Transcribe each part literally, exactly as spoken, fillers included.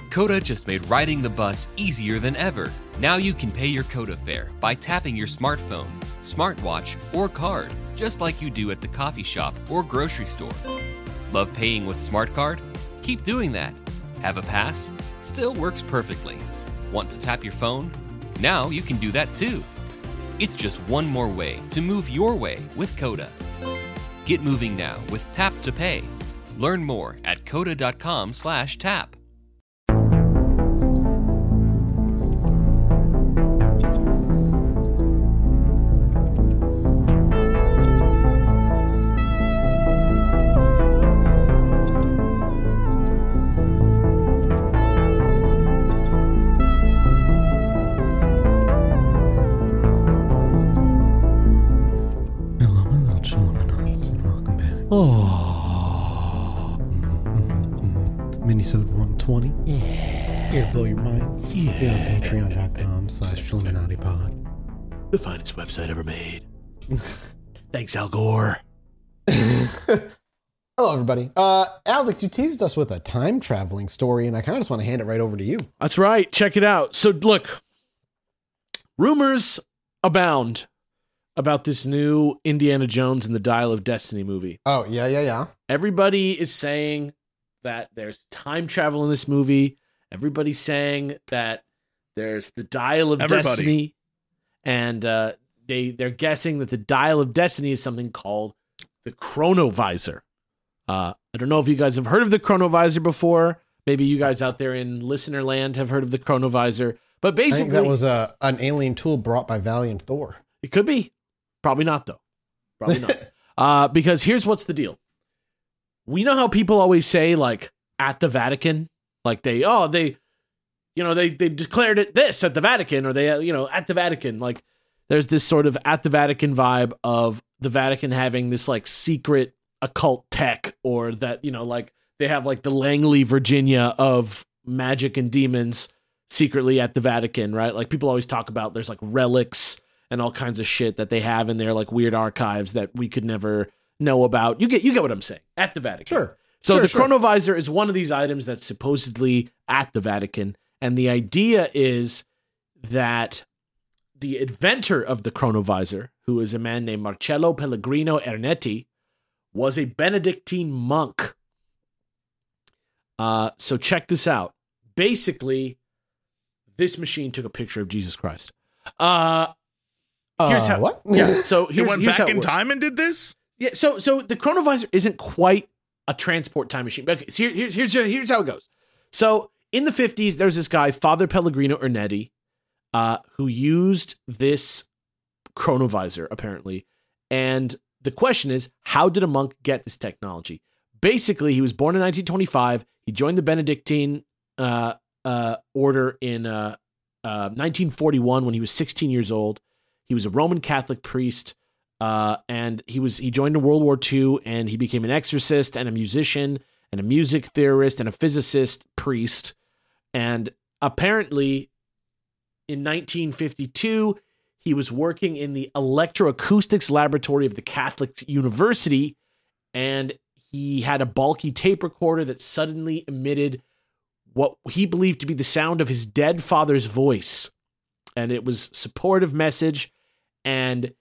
Coda just made riding the bus easier than ever. Now you can pay your Coda fare by tapping your smartphone, smartwatch, or card, just like you do at the coffee shop or grocery store. Love paying with Smart Card? Keep doing that. Have a pass? Still works perfectly. Want to tap your phone? Now you can do that too. It's just one more way to move your way with Coda. Get moving now with Tap to Pay. Learn more at coda.com slash tap. Oh, Minisode one twenty. Yeah, here to blow your minds. Yeah, here on Patreon.com slash Chilluminati Pod, the finest website ever made. Thanks, Al Gore. Hello, everybody. Uh, Alex, you teased us with a time traveling story, and I kind of just want to hand it right over to you. That's right. Check it out. So, look, rumors abound about this new Indiana Jones and the Dial of Destiny movie. Oh, yeah, yeah, yeah. Everybody is saying that there's time travel in this movie. Everybody's saying that there's the Dial of Everybody. Destiny. And uh, they, they're guessing that the Dial of Destiny is something called the Chronovisor. Uh, I don't know if you guys have heard of the Chronovisor before. Maybe you guys out there in listener land have heard of the Chronovisor. But basically, I think that was a, an alien tool brought by Valiant Thor. It could be. Probably not, though. Probably not. uh, because here's what's the deal. We know how people always say, like, at the Vatican, like they, oh, they, you know, they, they declared it this at the Vatican, or they, you know, at the Vatican. Like, there's this sort of at the Vatican vibe of the Vatican having this, like, secret occult tech, or that, you know, like, they have, like, the Langley, Virginia of magic and demons secretly at the Vatican, right? Like, people always talk about there's, like, relics and all kinds of shit that they have in their like weird archives that we could never know about. You get you get what I'm saying. At the Vatican. Sure. So sure, the sure. Chronovisor is one of these items that's supposedly at the Vatican. And the idea is that the inventor of the Chronovisor, who is a man named Marcello Pellegrino Ernetti, was a Benedictine monk. Uh, so check this out. Basically, this machine took a picture of Jesus Christ. Uh, Here's how. Uh, what? Yeah. So He here's, went here's back how it in works. time and did this? Yeah. So so the Chronovisor isn't quite a transport time machine. Okay. So here, here's here's here's how it goes. So in the fifties, there's this guy, Father Pellegrino Ernetti, uh, who used this Chronovisor apparently. And the question is, how did a monk get this technology? Basically, he was born in nineteen twenty-five. He joined the Benedictine uh, uh, order in uh, uh, nineteen forty-one when he was sixteen years old. He was a Roman Catholic priest, uh, and he was he joined in World War Two, and he became an exorcist and a musician and a music theorist and a physicist priest. And apparently, in nineteen fifty-two, he was working in the electroacoustics laboratory of the Catholic University, and he had a bulky tape recorder that suddenly emitted what he believed to be the sound of his dead father's voice. And it was a supportive message. And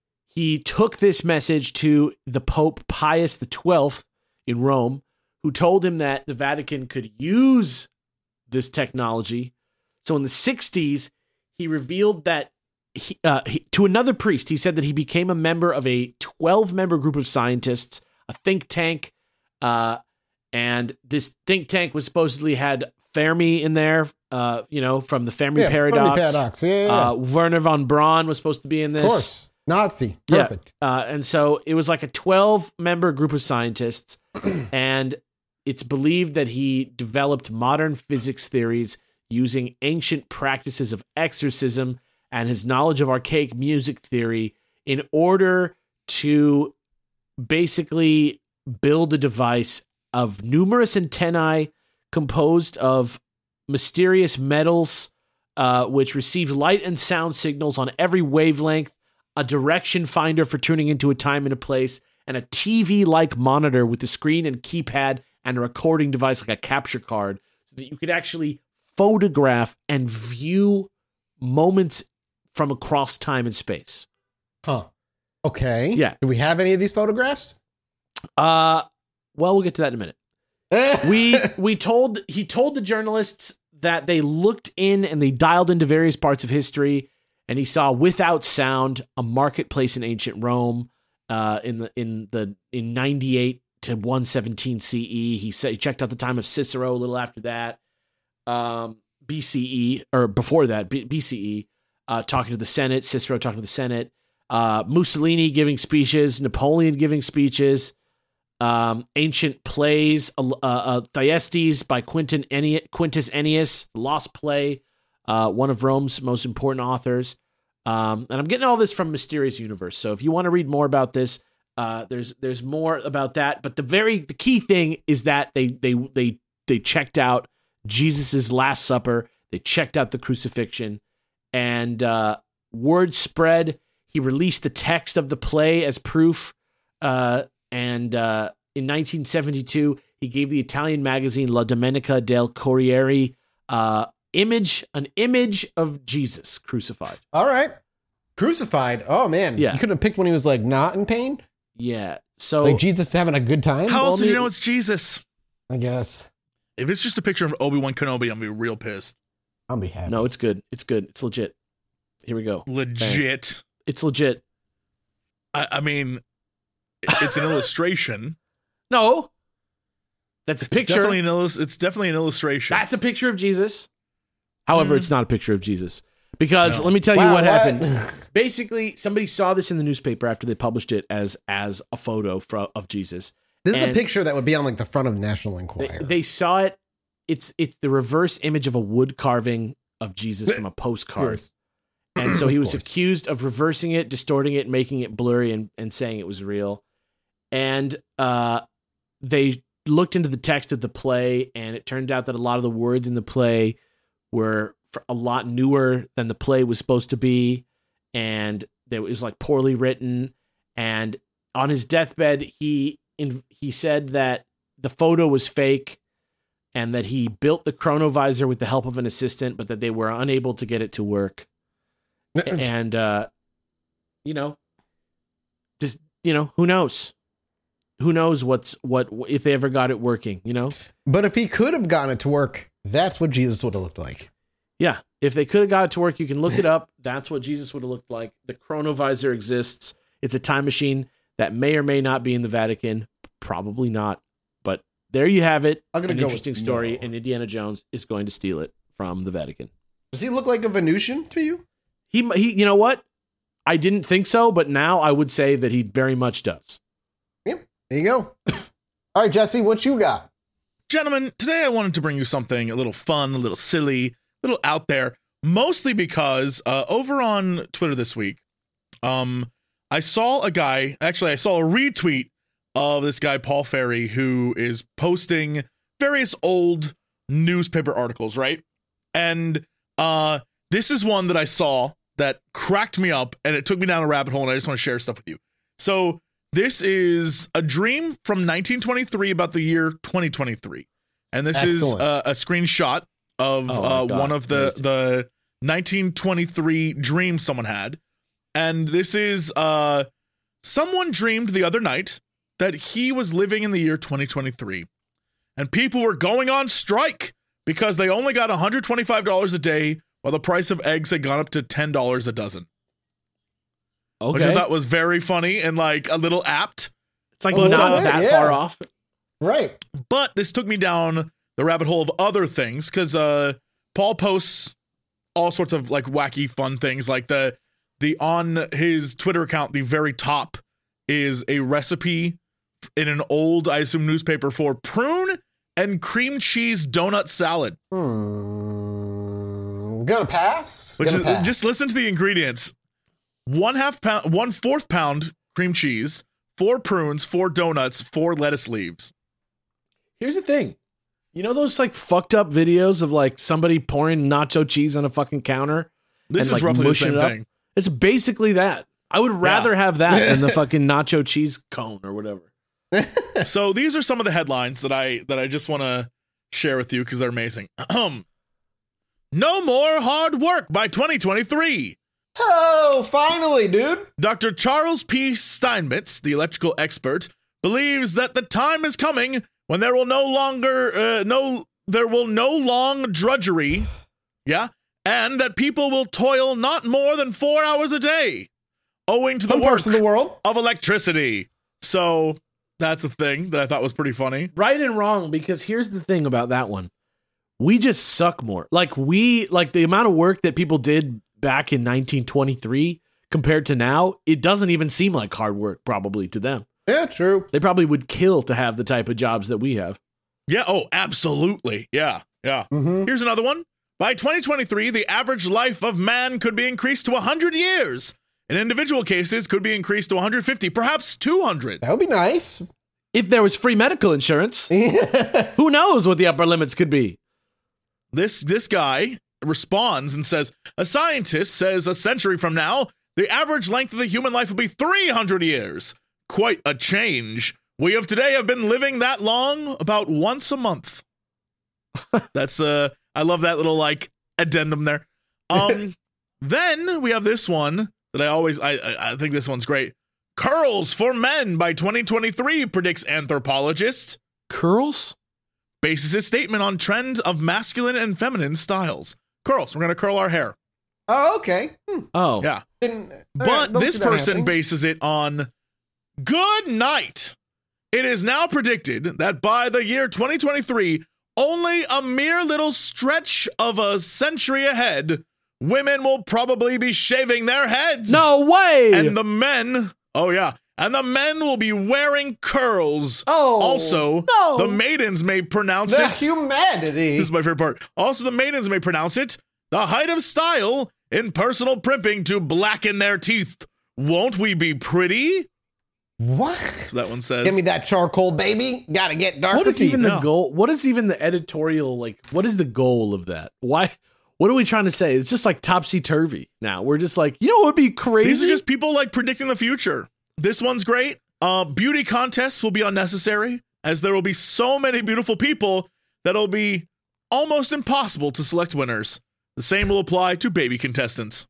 he took this message to the Pope Pius the twelfth in Rome, who told him that the Vatican could use this technology. So in the sixties, he revealed that he, uh, he, to another priest, he said that he became a member of a twelve-member group of scientists, a think tank, uh, and this think tank was supposedly had Fermi in there, uh, you know, from the Fermi yeah, paradox. Fermi paradox. Yeah, yeah, yeah. Uh, Werner von Braun was supposed to be in this. Of course. Nazi. Perfect. Yeah. Uh, and so it was like a twelve-member group of scientists, and it's believed that he developed modern physics theories using ancient practices of exorcism and his knowledge of archaic music theory in order to basically build a device of numerous antennae composed of mysterious metals, uh, which receive light and sound signals on every wavelength, a direction finder for tuning into a time and a place, and a T V-like monitor with a screen and keypad and a recording device like a capture card. So that you could actually photograph and view moments from across time and space. Huh. Okay. Yeah. Do we have any of these photographs? Uh, well, we'll get to that in a minute. we we told he told the journalists that they looked in and they dialed into various parts of history, and he saw without sound a marketplace in ancient Rome uh, in the in the in ninety-eight to one seventeen C E. He said he checked out the time of Cicero a little after that, um, B C E or before that B- BCE, uh, talking to the Senate. Cicero talking to the Senate. Uh, Mussolini giving speeches. Napoleon giving speeches. Um, ancient plays, uh, uh, Thyestes by Quintin Enni- Quintus Ennius, Lost Play, uh, one of Rome's most important authors. Um, and I'm getting all this from Mysterious Universe. So if you want to read more about this, uh, there's there's more about that. But the very the key thing is that they they they they checked out Jesus's Last Supper. They checked out the crucifixion, and uh, word spread. He released the text of the play as proof. Uh, And uh, in nineteen seventy-two, he gave the Italian magazine La Domenica del Corriere uh, image, an image of Jesus crucified. All right. Crucified. Oh, man. Yeah. You couldn't have picked when he was like not in pain? Yeah. So Like Jesus having a good time? How Well, else do you the- know it's Jesus? I guess. If it's just a picture of Obi-Wan Kenobi, I'm gonna be real pissed. I'll be happy. no, it's good. It's good. It's legit. Here we go. Legit. It's legit. I, I mean, it's an illustration. No, that's a It's picture. definitely an illus- It's definitely an illustration. That's a picture of Jesus. However, Mm. it's not a picture of Jesus because No. let me tell you Wow, what, what? happened. Basically, somebody saw this in the newspaper after they published it as as a photo fro- of Jesus. This is And- a picture that would be on like the front of the National They, Enquirer. they saw it. It's it's the reverse image of a wood carving of Jesus from a postcard. And so he Of was course. accused of reversing it, distorting it, making it blurry, and, and saying it was real. And uh, they looked into the text of the play, and it turned out that a lot of the words in the play were f- a lot newer than the play was supposed to be, and it was like poorly written. And on his deathbed, he in, he said that the photo was fake, and that he built the chronovisor with the help of an assistant, but that they were unable to get it to work. And uh, you know, just you know, who knows? Who knows what's what if they ever got it working? You know, But if he could have gotten it to work, that's what Jesus would have looked like. yeah. If they could have got it to work, you can look it up. That's what Jesus would have looked like. The chronovisor exists. It's a time machine that may or may not be in the Vatican. Probably not. But there you have it. I'm gonna An go with interesting story, no. and Indiana Jones is going to steal it from the Vatican. Does he look like a Venusian to you? He, he, you know what? I didn't think so, but now I would say that he very much does. Yep. There you go. All right, Jesse, what you got? Gentlemen, today I wanted to bring you something a little fun, a little silly, a little out there, mostly because uh, over on Twitter this week, um, I saw a guy, actually I saw a retweet of this guy, Paul Ferry, who is posting various old newspaper articles, right? And uh, this is one that I saw that cracked me up, and it took me down a rabbit hole, and I just want to share stuff with you. So this is a dream from nineteen twenty-three about the year twenty twenty-three. And this Excellent. is uh, a screenshot of Oh my uh, God, one of the, amazing. the nineteen twenty-three dreams someone had. And this is uh, someone dreamed the other night that he was living in the year twenty twenty-three. And people were going on strike because they only got one hundred twenty-five dollars a day while the price of eggs had gone up to ten dollars a dozen. Which I Okay. thought was very funny and like a little apt. It's like But, not uh, that yeah. far off. Right. But this took me down the rabbit hole of other things because uh, Paul posts all sorts of like wacky fun things. Like the the on his Twitter account, the very top is a recipe in an old, I assume, newspaper for prune and cream cheese donut salad. Hmm. Gonna pass. Which Gonna is pass. just listen to the ingredients: one half pound, one fourth pound cream cheese, four prunes, four donuts, four lettuce leaves. Here's the thing. You know those like fucked up videos of like somebody pouring nacho cheese on a fucking counter? This And, is like, roughly the mushing same it up? thing. It's basically that. I would rather have that than the fucking nacho cheese cone or whatever. So these are some of the headlines that I that I just want to share with you because they're amazing. No more hard work by twenty twenty-three. Oh, finally, dude. Doctor Charles P. Steinmetz, the electrical expert, believes that the time is coming when there will no longer uh, no there will no long drudgery, yeah, and that people will toil not more than four hours a day, owing to Some the work parts of the world. of electricity. So that's a thing that I thought was pretty funny. Right and wrong, because here's the thing about that one. We just suck more. Like we like the amount of work that people did back in nineteen twenty-three compared to now, it doesn't even seem like hard work probably to them. Yeah, true. They probably would kill to have the type of jobs that we have. Yeah, oh, absolutely. Yeah, yeah. Mm-hmm. Here's another one. By twenty twenty-three, the average life of man could be increased to one hundred years. In individual cases, could be increased to one hundred fifty, perhaps two hundred. That would be nice. If there was free medical insurance, who knows what the upper limits could be? This this guy responds and says, a scientist says a century from now, the average length of the human life will be three hundred years. Quite a change. We of today have been living that long about once a month. That's uh I love that little like addendum there. Um then we have this one that I always I I, I think this one's great. Curls for men by twenty twenty-three, predicts anthropologist. Curls? Bases his statement on trend of masculine and feminine styles. Curls. We're going to curl our hair. Oh, okay. Hmm. Oh. Yeah. Didn't, all But right, don't this see that person happening. bases it on good night. It is now predicted that by the year twenty twenty-three, only a mere little stretch of a century ahead, women will probably be shaving their heads. No way! And the men, oh yeah, and the men will be wearing curls. Oh, Also, no. the maidens may pronounce The it. humanity. This is my favorite part. Also, the maidens may pronounce it the height of style in personal primping to blacken their teeth. Won't we be pretty? What? So that one says. Give me that charcoal, baby. Gotta get darker What is teeth. even the Yeah. goal? What is even the editorial, like, what is the goal of that? Why? What are we trying to say? It's just like topsy-turvy now. We're just like, you know what would be crazy? These are just people like predicting the future. This one's great. Uh, beauty contests will be unnecessary, as there will be so many beautiful people that it'll be almost impossible to select winners. The same will apply to baby contestants.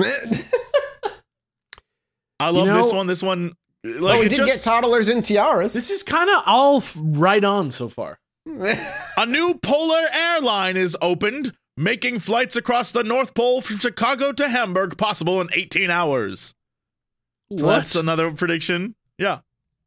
I love know- this one. This one, like, oh, we it did just, get toddlers and tiaras. This is kind of all f- right on so far. a new polar airline is opened, making flights across the North Pole from Chicago to Hamburg possible in eighteen hours. So What? that's another prediction. Yeah.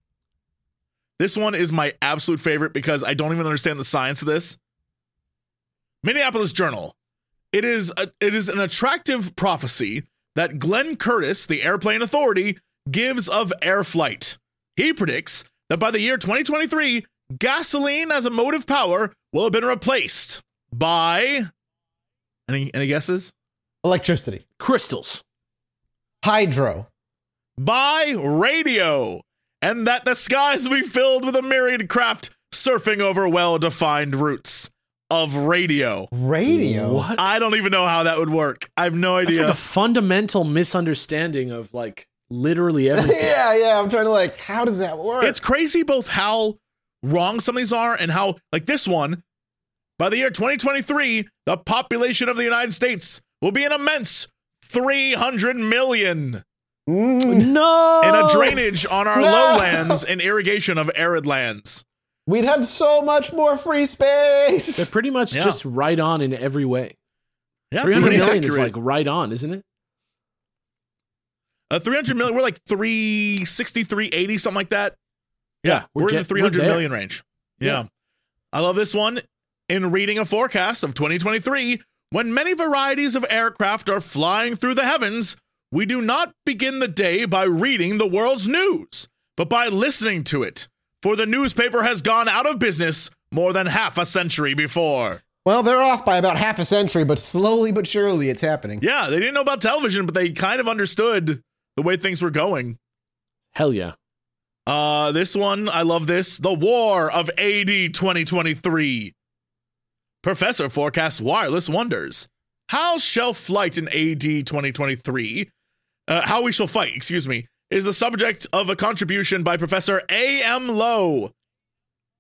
This one is my absolute favorite because I don't even understand the science of this. Minneapolis Journal. It is a, it is an attractive prophecy that Glenn Curtis, the airplane authority, gives of air flight. He predicts that by the year twenty twenty-three, gasoline as a motive power will have been replaced by any any guesses? Electricity. Crystals. Hydro. By radio, and that the skies will be filled with a myriad craft surfing over well-defined routes of radio. Radio. What? I don't even know how that would work. I have no That's idea. like a fundamental misunderstanding of like literally everything. yeah, yeah. I'm trying to like, how does that work? It's crazy both how wrong some of these are and how, like this one, by the year twenty twenty-three, the population of the United States will be an immense three hundred million. Mm, No. In a drainage on our No. lowlands and irrigation of arid lands. we'd have so much more free They're space. pretty much Yeah. just right on in every way. Yeah, three hundred pretty million is accurate. like right on, isn't it? Uh, three hundred million, we're like three sixty, three eighty, something like that. Yeah, Yeah, we're we're, in the get- three hundred we're there. million range. Yeah. Yeah. I love this one. In reading a forecast of twenty twenty-three, when many varieties of aircraft are flying through the heavens, we do not begin the day by reading the world's news, but by listening to it. For the newspaper has gone out of business more than half a century before. Well, they're off by about half a century, but slowly but surely it's happening. Yeah, they didn't know about television, but they kind of understood the way things were going. Hell yeah. Uh, this one, I love this. The War of A D twenty twenty-three. Professor forecasts wireless wonders. How shall flight in A D twenty twenty-three, uh, how we shall fight, excuse me, is the subject of a contribution by Professor A M Lowe.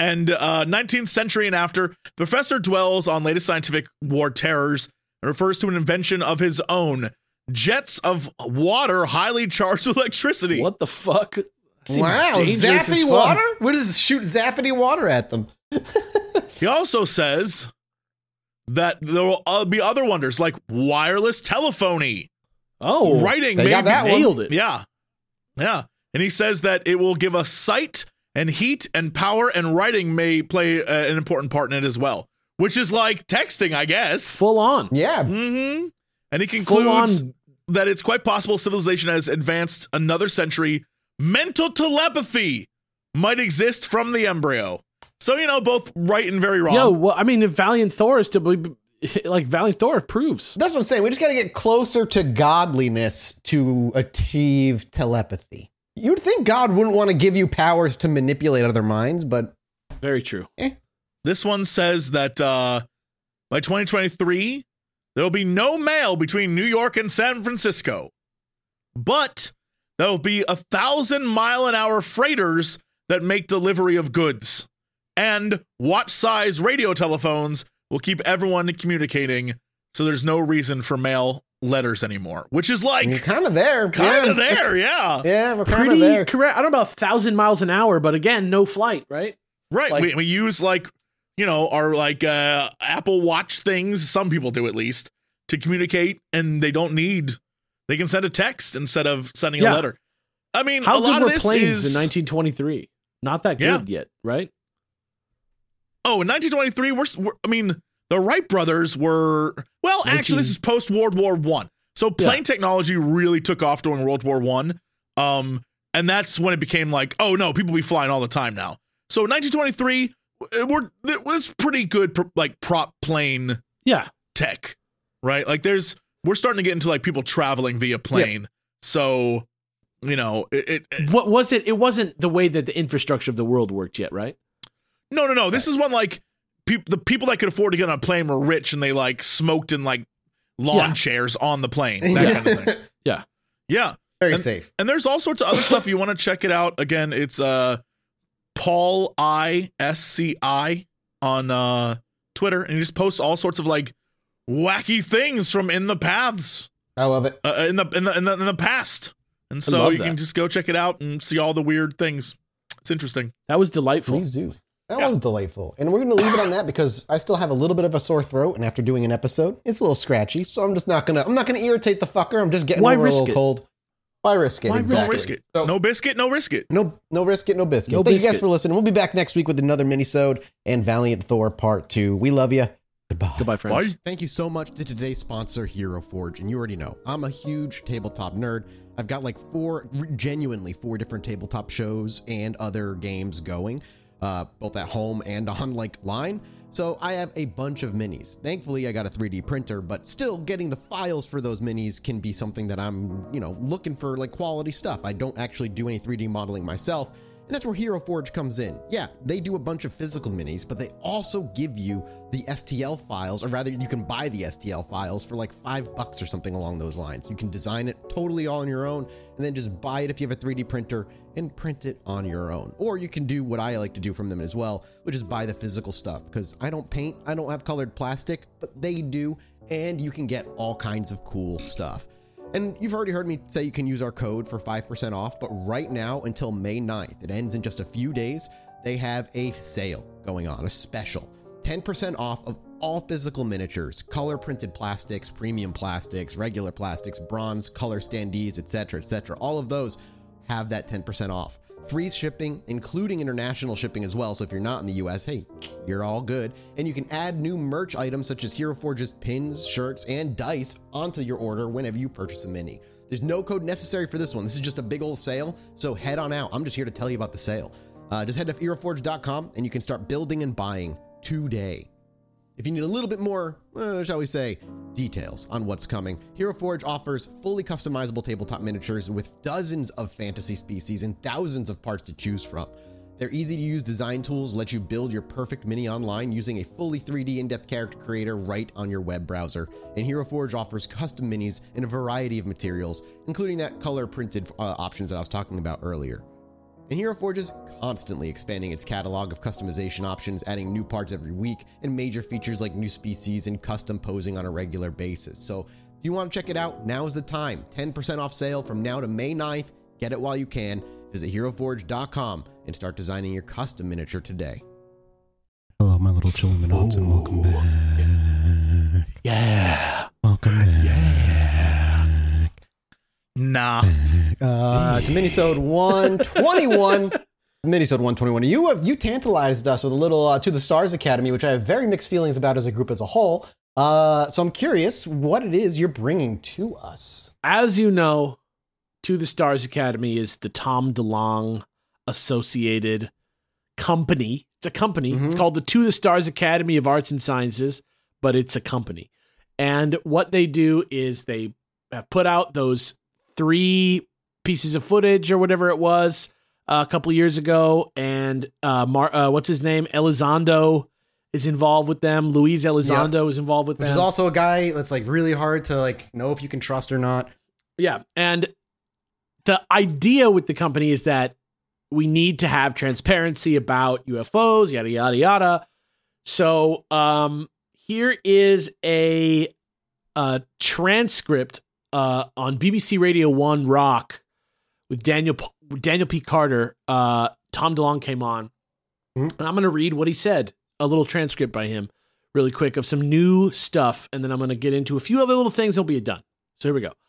And uh, nineteenth century and after, the professor dwells on latest scientific war terrors and refers to an invention of his own. Jets of water highly charged with electricity. What the fuck? Seems Wow, dangerous as zappy fuck. water? What does shoot zappity water at them? He also says that there will uh, be other wonders like wireless telephony. Oh, Writing they may got be- that one. nailed it. Yeah. Yeah. And he says that it will give us sight and heat and power, and writing may play uh, an important part in it as well, which is like texting, I guess. Full on. Yeah. Mm-hmm. And he Full concludes on. that it's quite possible civilization has advanced another century. Mental telepathy might exist from the embryo. So, you know, both right and very wrong. Yo, well, I mean, if Valiant Thor is to believe, like Valiant Thor proves. That's what I'm saying. We just got to get closer to godliness to achieve telepathy. You'd think God wouldn't want to give you powers to manipulate other minds, but Very true. This one says that uh, by twenty twenty-three, there will be no mail between New York and San Francisco. But there will be a thousand mile an hour freighters that make delivery of goods. And watch size radio telephones will keep everyone communicating. So there's no reason for mail letters anymore, which is like you're kind of there. kind yeah. of there. Yeah. Yeah, we're kind of Pretty there. correct. I don't know about a thousand miles an hour, but again, no flight, right? Right. Like- we, we use like, you know, our like uh, Apple Watch things. Some people do at least to communicate, and they don't need, they can send a text instead of sending Yeah. a letter. I mean, How a lot good of were this planes is in nineteen twenty-three? Not that Yeah. good yet, right? Oh, in nineteen twenty-three, we're, we're I mean, the Wright brothers were, well, actually, this is post World War One. So plane Yeah. technology really took off during World War One. Um, and that's when it became like, oh no, people be flying all the time now. So nineteen twenty-three, we're, it was pretty good, pr- like prop plane Yeah. tech, right? Like there's, we're starting to get into like people traveling via plane. So, you know, it, it, it- What was it? It wasn't the way that the infrastructure of the world worked yet, right? no, no, no. This is when like peop the people that could afford to get on a plane were rich and they like smoked in like lawn Yeah. chairs on the plane, that Yeah. kind of thing. Yeah. Yeah. Very And- safe. And there's all sorts of other stuff. You want to check it out. Again, it's uh Paul I S C I on uh Twitter, and he just posts all sorts of like wacky things from in the paths. I love it. Uh, in the in the in the in the past, and so love you can that. just go check it out and see all the weird things. It's interesting. That was delightful. Please do. That Yeah. was delightful. And we're going to leave it on that because I still have a little bit of a sore throat, and after doing an episode, it's a little scratchy. So I'm just not going to I'm not going to irritate the fucker. I'm just getting Why over a risk little it? cold. Why risk it? Why risk No exactly. risk it. So- No biscuit. No risk it. No, no risk it, no biscuit. No Thank you guys biscuit. for listening. We'll be back next week with another mini-sode and Valiant Thor Part Two. We love you. Goodbye. Goodbye, friends. Bye. Thank you so much to today's sponsor, Hero Forge. And you already know, I'm a huge tabletop nerd. I've got like four, genuinely four different tabletop shows and other games going, uh, both at home and on like line. So I have a bunch of minis. Thankfully, I got a three D printer, but still getting the files for those minis can be something that I'm, you know, looking for like quality stuff. I don't actually do any three D modeling myself. And that's where Hero Forge comes in. Yeah, they do a bunch of physical minis, but they also give you the S T L files, or rather you can buy the S T L files for like five bucks or something along those lines. You can design it totally all on your own and then just buy it if you have a three D printer and print it on your own. Or you can do what I like to do from them as well, which is buy the physical stuff, because I don't paint, I don't have colored plastic, but they do, and you can get all kinds of cool stuff. And you've already heard me say you can use our code for five percent off, but right now until May ninth, it ends in just a few days, they have a sale going on, a special. ten percent off of all physical miniatures, color printed plastics, premium plastics, regular plastics, bronze, color standees, et cetera, et cetera. All of those have that ten percent off. Free shipping, including international shipping as well. So if you're not in the U S, hey, you're all good. And you can add new merch items such as Hero Forge's pins, shirts, and dice onto your order whenever you purchase a mini. There's no code necessary for this one. This is just a big old sale. So head on out. I'm just here to tell you about the sale. Uh, just head to hero forge dot com and you can start building and buying today. If you need a little bit more, uh, shall we say, details on what's coming, Hero Forge offers fully customizable tabletop miniatures with dozens of fantasy species and thousands of parts to choose from. Their easy-to-use design tools let you build your perfect mini online using a fully three D in-depth character creator right on your web browser. And Hero Forge offers custom minis in a variety of materials, including that color-printed uh, options that I was talking about earlier. And Hero Forge is constantly expanding its catalog of customization options, adding new parts every week, and major features like new species and custom posing on a regular basis. So if you want to check it out, now is the time. ten percent off sale from now to May ninth. Get it while you can. Visit hero forge dot com and start designing your custom miniature today. Hello, my little Chilluminauts, and welcome back. Yeah. Welcome back. Yeah. Nah. Uh, to Minisode one twenty-one. Minisode one twenty-one. You have you tantalized us with a little uh, To the Stars Academy, which I have very mixed feelings about as a group as a whole. Uh, so I'm curious what it is you're bringing to us. As you know, To the Stars Academy is the Tom DeLonge associated company. It's a company. Mm-hmm. It's called the To the Stars Academy of Arts and Sciences, but it's a company. And what they do is they have put out those three pieces of footage or whatever it was uh, a couple years ago. And uh, Mar- uh, what's his name? Elizondo is involved with them. Luis Elizondo yep. is involved with Which them. Which is also a guy that's like really hard to like know if you can trust or not. Yeah. And the idea with the company is that we need to have transparency about U F Os, yada, yada, yada. So um, here is a, a transcript uh, on B B C Radio one Rock with Daniel Daniel P. Carter. Uh, Tom DeLonge came on. Mm-hmm. And I'm going to read what he said, a little transcript by him really quick of some new stuff. And then I'm going to get into a few other little things. It'll be done. So here we go.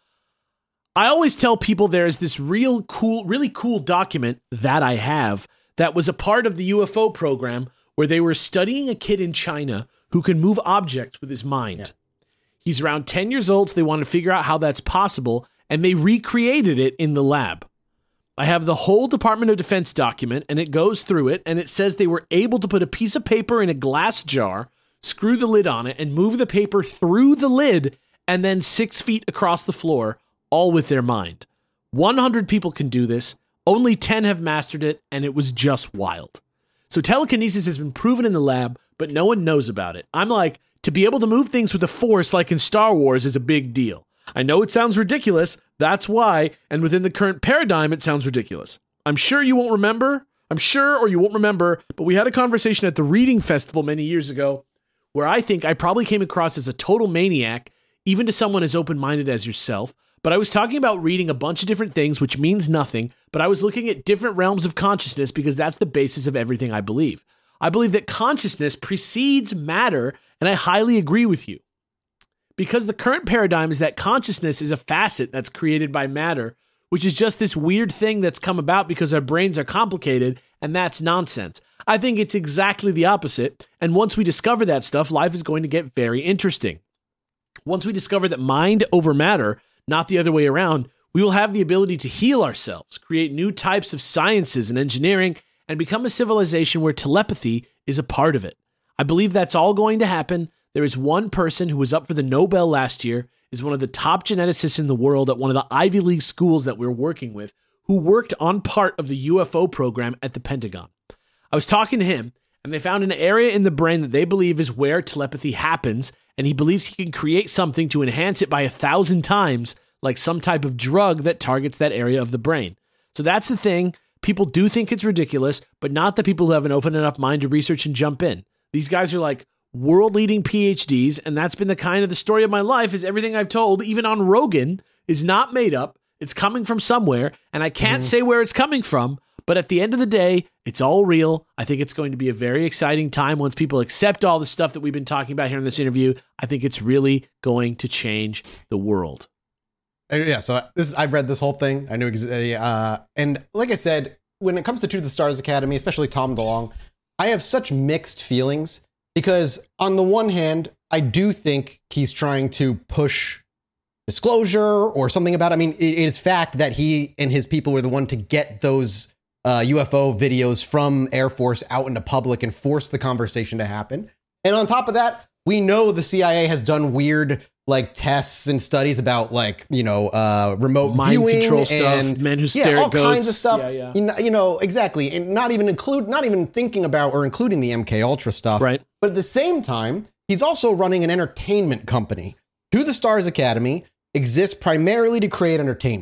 I always tell people there is this real cool, really cool document that I have that was a part of the U F O program where they were studying a kid in China who can move objects with his mind. Yeah. He's around ten years old, so they wanted to figure out how that's possible, and they recreated it in the lab. I have the whole Department of Defense document, and it goes through it, and it says they were able to put a piece of paper in a glass jar, screw the lid on it, and move the paper through the lid, and then six feet across the floor, all with their mind. one hundred people can do this. Only ten have mastered it, and it was just wild. So telekinesis has been proven in the lab, but no one knows about it. I'm like, to be able to move things with the Force like in Star Wars is a big deal. I know it sounds ridiculous. That's why. And within the current paradigm, it sounds ridiculous. I'm sure you won't remember. I'm sure, or you won't remember, but we had a conversation at the Reading Festival many years ago where I think I probably came across as a total maniac, even to someone as open-minded as yourself. But I was talking about reading a bunch of different things, which means nothing, but I was looking at different realms of consciousness because that's the basis of everything I believe. I believe that consciousness precedes matter, and I highly agree with you. Because the current paradigm is that consciousness is a facet that's created by matter, which is just this weird thing that's come about because our brains are complicated, and that's nonsense. I think it's exactly the opposite, and once we discover that stuff, life is going to get very interesting. Once we discover that mind over matter, not the other way around, we will have the ability to heal ourselves, create new types of sciences and engineering, and become a civilization where telepathy is a part of it. I believe that's all going to happen. There is one person who was up for the Nobel last year, is one of the top geneticists in the world at one of the Ivy League schools that we're working with, who worked on part of the U F O program at the Pentagon. I was talking to him, and they found an area in the brain that they believe is where telepathy happens, and he believes he can create something to enhance it by a thousand times, like some type of drug that targets that area of the brain. So that's the thing. People do think it's ridiculous, but not the people who have an open enough mind to research and jump in. These guys are like world-leading P H Ds, and that's been the kind of the story of my life is everything I've told, even on Rogan, is not made up. It's coming from somewhere, and I can't mm-hmm. say where it's coming from, but at the end of the day, it's all real. I think it's going to be a very exciting time once people accept all the stuff that we've been talking about here in this interview. I think it's really going to change the world. Yeah, so this is, I've read this whole thing. I knew, uh, and like I said, when it comes to To the Stars Academy, especially Tom DeLonge, I have such mixed feelings because on the one hand, I do think he's trying to push disclosure or something about it. I mean, it is fact that he and his people were the one to get those uh, U F O videos from Air Force out into public and force the conversation to happen. And on top of that, we know the C I A has done weird like tests and studies about like, you know, uh, remote mind viewing control stuff, and men who yeah, stare all at goats. kinds of stuff. Yeah, yeah. You know, you know, exactly. And not even include, not even thinking about or including the M K Ultra stuff. Right. But at the same time, he's also running an entertainment company. To the Stars Academy exists primarily to create entertainment.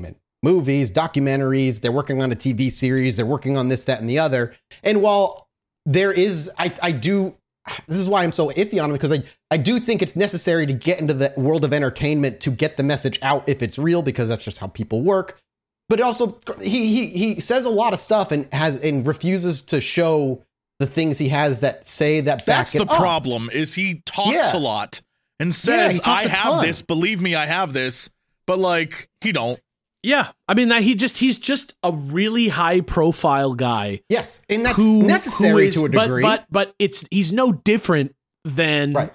movies, documentaries. They're working on a T V series. They're working on this, that, and the other. And while there is, I, I do, this is why I'm so iffy on him, because I, I do think it's necessary to get into the world of entertainment to get the message out if it's real, because that's just how people work. But also, he he he says a lot of stuff and has and refuses to show the things he has that say that back That's it the up. problem, is he talks Yeah. a lot and Yeah, says, he talks I a have ton. this, believe me, I have this. But like, he don't. Yeah, I mean that he just he's just a really high profile guy. Yes, and that's who, necessary who is, to a degree. But, but but it's he's no different than Right.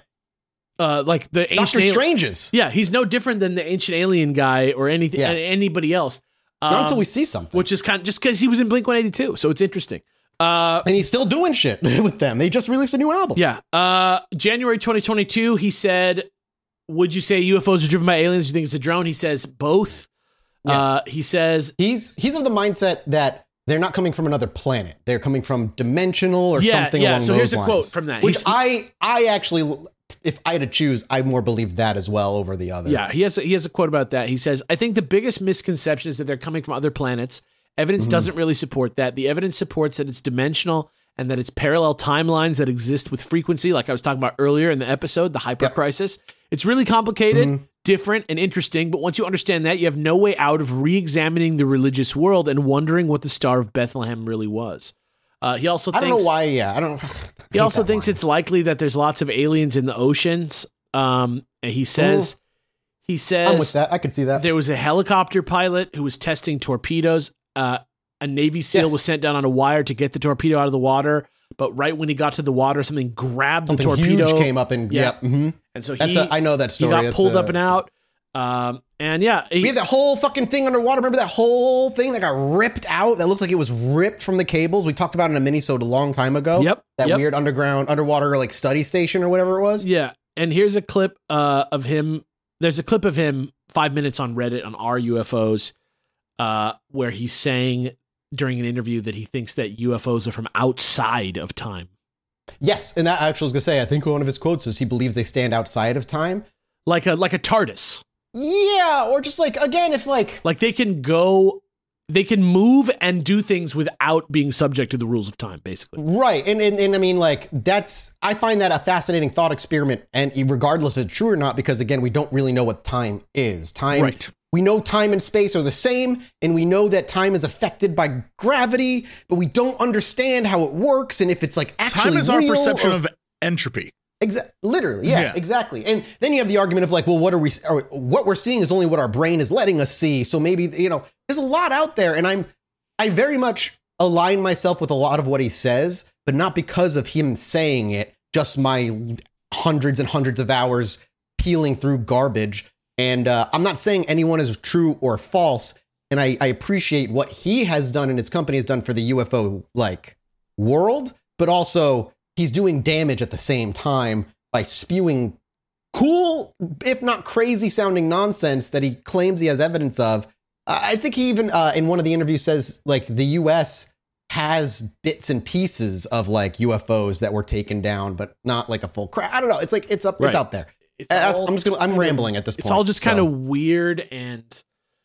uh like the ancient Doctor ali- Strange's. Yeah, he's no different than the ancient alien guy or anything Yeah. anybody else. Not Um, until we see something. which is kind of just because he was in Blink one eighty-two, so it's interesting. Uh, And he's still doing shit with them. They just released a new album. yeah. Uh, January twenty twenty-two, he said, "Would you say U F Os are driven by aliens? Do you think it's a drone?" He says both. Yeah. Uh, he says, He's he's of the mindset that they're not coming from another planet. They're coming from dimensional or Yeah, something yeah, along so those here's a lines. quote from that. Which He's- I I actually, if I had to choose, I more believe that as well over the other. yeah, he has a, he has a quote about that. He says, "I think the biggest misconception is that they're coming from other planets. Evidence Mm-hmm. doesn't really support that. The evidence supports that it's dimensional and that it's parallel timelines that exist with frequency, like I was talking about earlier in the episode, the hyper Yep. crisis. It's really complicated, Mhm. different, and interesting. But once you understand that, you have no way out of re-examining the religious world and wondering what the Star of Bethlehem really was." Uh, he also I don't thinks, know why. Yeah, I don't. I He hate also that thinks line. it's likely that there's lots of aliens in the oceans. Um, and he says, he says I'm with that. I could see that. there was a helicopter pilot who was testing torpedoes. Uh, a Navy SEAL Yes. was sent down on a wire to get the torpedo out of the water, but right when he got to the water, something grabbed Something the torpedo, huge came up and Yeah. yep. mhm. and so That's he a, I know that he story. got That's pulled a- up and out. Um, and yeah, he- We had that whole fucking thing underwater. Remember that whole thing that got ripped out? That looked like it was ripped from the cables. We talked about it in a minisode a long time ago. Yep, That yep. weird underground, underwater like study station or whatever it was. yeah. And here's a clip uh, of him. There's a clip of him five minutes on Reddit on our U F Os, uh, where he's saying during an interview that he thinks that U F Os are from outside of time. Yes, and that actually was gonna say. I think one of his quotes is he believes they stand outside of time. Like a like a TARDIS. Yeah, or just like again, if like Like they can go, they can move and do things without being subject to the rules of time, basically. right, and, and and I mean like that's I find that a fascinating thought experiment, and regardless if it's true or not, because again, we don't really know what time is. Time, Right. We know time and space are the same, and we know that time is affected by gravity, but we don't understand how it works and if it's like actually Time is our real perception or- of entropy. Exa- literally, yeah, Yeah. exactly. And then you have the argument of like, well, what are we? Or what we're seeing is only what our brain is letting us see. So maybe you know, there's a lot out there, and I'm, I very much align myself with a lot of what he says, but not because of him saying it. Just my hundreds and hundreds of hours peeling through garbage. And uh, I'm not saying anyone is true or false. And I, I appreciate what he has done and his company has done for the U F O like world, but also he's doing damage at the same time by spewing cool, if not crazy sounding nonsense that he claims he has evidence of. Uh, I think he even uh, in one of the interviews says like the U S has bits and pieces of like U F Os that were taken down, but not like a full crash. I don't know. It's like it's up, Right. it's out there. It's Uh, that's- all I'm just gonna. I'm kind of- rambling at this point. It's all just so. kind of weird and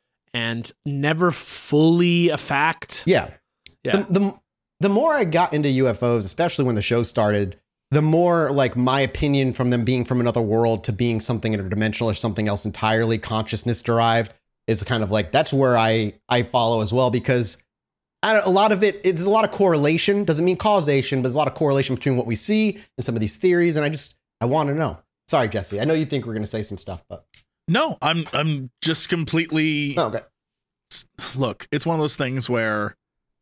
and never fully a fact. yeah. Yeah. The, the the more I got into U F Os, especially when the show started, the more like my opinion from them being from another world to being something interdimensional or something else entirely consciousness derived is kind of like that's where I I follow as well, because I don't, a lot of it it's a lot of correlation. Doesn't mean causation, but there's a lot of correlation between what we see and some of these theories, and I just I want to know. Sorry, Jesse. I know you think we're going to say some stuff, but No, I'm I'm just completely oh, okay. look, it's one of those things where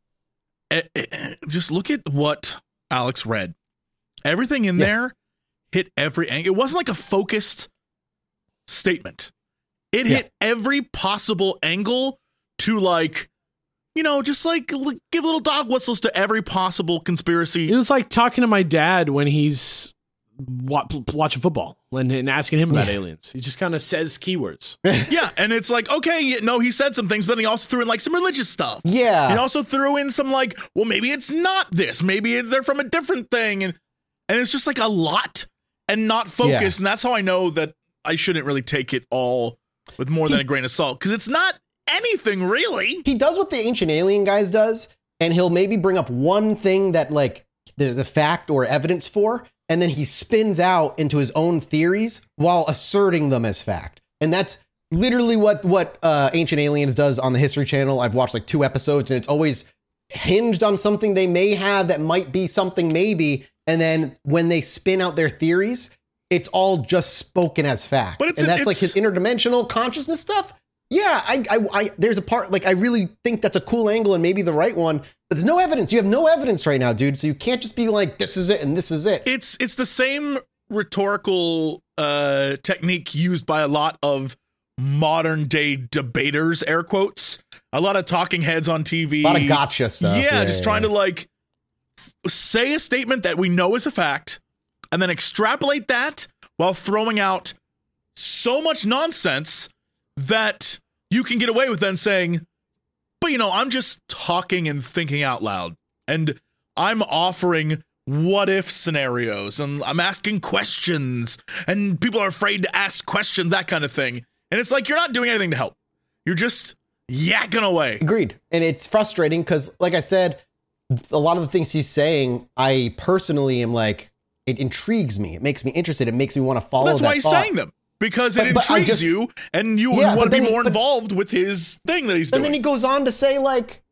eh, eh, just look at what Alex read. Everything in Yeah. there hit every angle. It wasn't like a focused statement. It Yeah. hit every possible angle to like, you know, just like l- give little dog whistles to every possible conspiracy. It was like talking to my dad when he's wa- watching football and, and asking him about aliens. He just kind of says keywords. Yeah, and it's like, okay, yeah, no, he said some things, but he also threw in like some religious stuff. Yeah. And also threw in some like, well, maybe it's not this. Maybe they're from a different thing. And and it's just like a lot and not focused. Yeah. And that's how I know that I shouldn't really take it all with more than a grain of salt, because it's not anything, really. He does what the Ancient Alien guys does, and he'll maybe bring up one thing that like there's a fact or evidence for, and then he spins out into his own theories while asserting them as fact. And that's literally what what uh, Ancient Aliens does on the History Channel. I've watched like two episodes, and it's always hinged on something they may have that might be something maybe. And then when they spin out their theories, it's all just spoken as fact. But it's and a- that's like his it's- interdimensional consciousness stuff. Yeah, I, I, I, there's a part, like, I really think that's a cool angle and maybe the right one, but there's no evidence. You have no evidence right now, dude. So you can't just be like, this is it and this is it. It's it's the same rhetorical uh, technique used by a lot of modern day debaters, air quotes, a lot of talking heads on T V. A lot of gotcha stuff. Yeah, Yeah, just yeah, trying yeah. to like f- say a statement that we know is a fact and then extrapolate that while throwing out so much nonsense that you can get away with then saying, but you know, I'm just talking and thinking out loud, and I'm offering what if scenarios, and I'm asking questions, and people are afraid to ask questions, that kind of thing. And it's like, you're not doing anything to help. You're just yakking away. Agreed. And it's frustrating because, like I said, a lot of the things he's saying, I personally am like, it intrigues me. It makes me interested. It makes me want to follow That's that why he's thought. saying them, because it But- but I intrigues just- you, and you Yeah, want but to be then he- more but- involved with his thing that he's And doing. then he goes on to say, like,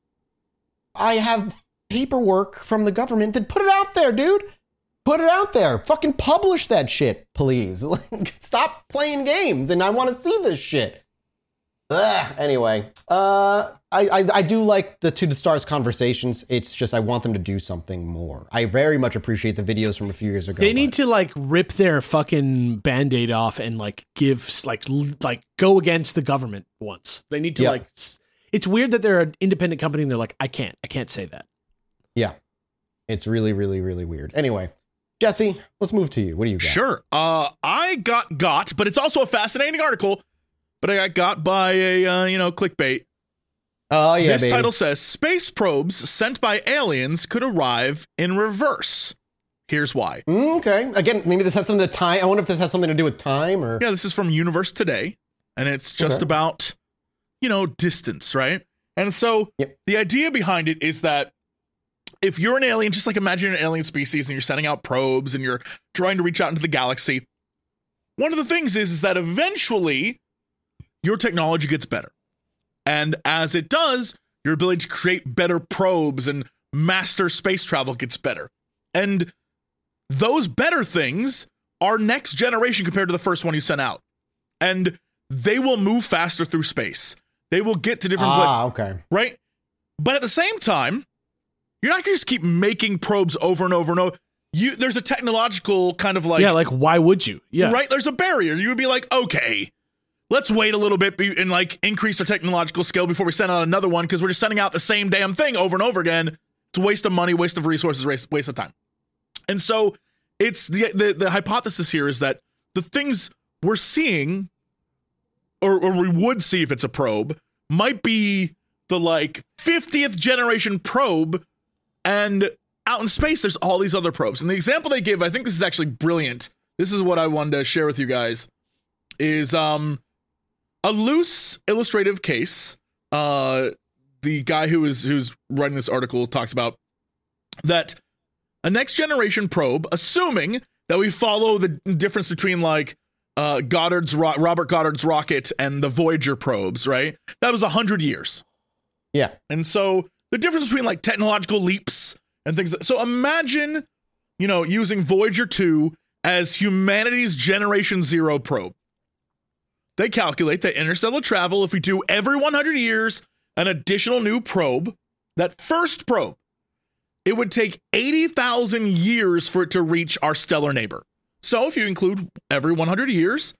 I have paperwork from the government. Then put it out there, dude. Put it out there. Fucking publish that shit, please. Like, stop playing games, and I want to see this shit. Ugh. Anyway, uh, I, I I do like the To the Stars conversations. It's just I want them to do something more. I very much appreciate the videos from a few years ago. They need but- to like rip their fucking band-aid off and like give s- like l- like go against the government once. They need to Yeah. like s- it's weird that they're an independent company and they're like, I can't, I can't say that. Yeah, it's really, really, really weird. Anyway, Jesse, let's move to you. What do you got? Sure. Uh, I got got, but it's also a fascinating article. But I got got by a uh, you know clickbait. Oh yeah, This baby. title says space probes sent by aliens could arrive in reverse. Here's why. Mm, okay. Again, maybe this has something to time. I wonder if this has something to do with time or. Yeah, this is from Universe Today, and it's just Okay. about, you know, distance, right? And so Yep. the idea behind it is that if you're an alien, just like imagine an alien species and you're sending out probes and you're trying to reach out into the galaxy, one of the things is, is that eventually your technology gets better. And as it does, your ability to create better probes and master space travel gets better. And those better things are next generation compared to the first one you sent out. And they will move faster through space. They will get to different Ah, places, okay. right? But at the same time, you're not going to just keep making probes over and over and over. You, there's a technological kind of like, yeah, like why would you? Yeah. right? There's a barrier. You would be like, okay, let's wait a little bit be- and like increase our technological skill before we send out another one, because we're just sending out the same damn thing over and over again. It's a waste of money, waste of resources, waste, waste of time. And so it's the, the the hypothesis here is that the things we're seeing, or, or we would see if it's a probe, might be the like fiftieth generation probe, and out in space there's all these other probes. And the example they give, I think this is actually brilliant. This is what I wanted to share with you guys. Is um a loose illustrative case. Uh, the guy who is who's writing this article talks about that a next generation probe, assuming that we follow the difference between like uh, Goddard's ro- Robert Goddard's rocket and the Voyager probes, right? That was a hundred years, Yeah. and so the difference between like technological leaps and things. So imagine, you know, using Voyager two as humanity's Generation Zero probe. They calculate that interstellar travel, if we do every one hundred years an additional new probe, that first probe, it would take eighty thousand years for it to reach our stellar neighbor. So if you include every one hundred years,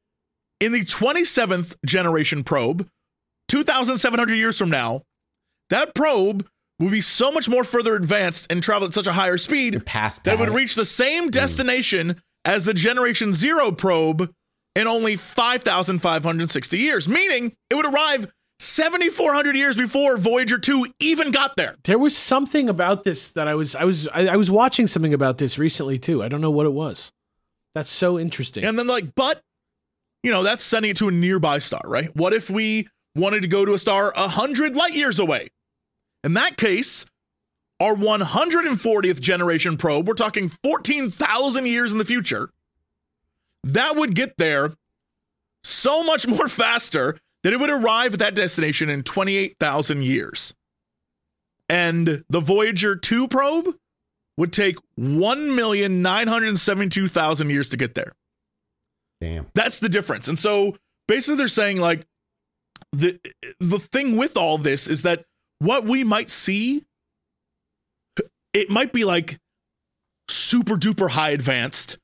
in the twenty-seventh generation probe, two thousand seven hundred years from now, that probe will be so much more further advanced and travel at such a higher speed Past that it would that. reach the same destination as the Generation Zero probe in only five thousand five hundred sixty years, meaning it would arrive seven thousand four hundred years before Voyager two even got there. There was something about this that I was I was I, I was watching something about this recently too. I don't know what it was. That's so interesting. And then like, but, you know, that's sending it to a nearby star, right? What if we wanted to go to a star one hundred light years away. In that case, our one hundred fortieth generation probe, we're talking fourteen thousand years in the future, that would get there so much more faster that it would arrive at that destination in twenty-eight thousand years. And the Voyager two probe would take one million nine hundred seventy-two thousand years to get there. Damn. That's the difference. And so basically they're saying, like, the the thing with all this is that what we might see, it might be like super duper high advanced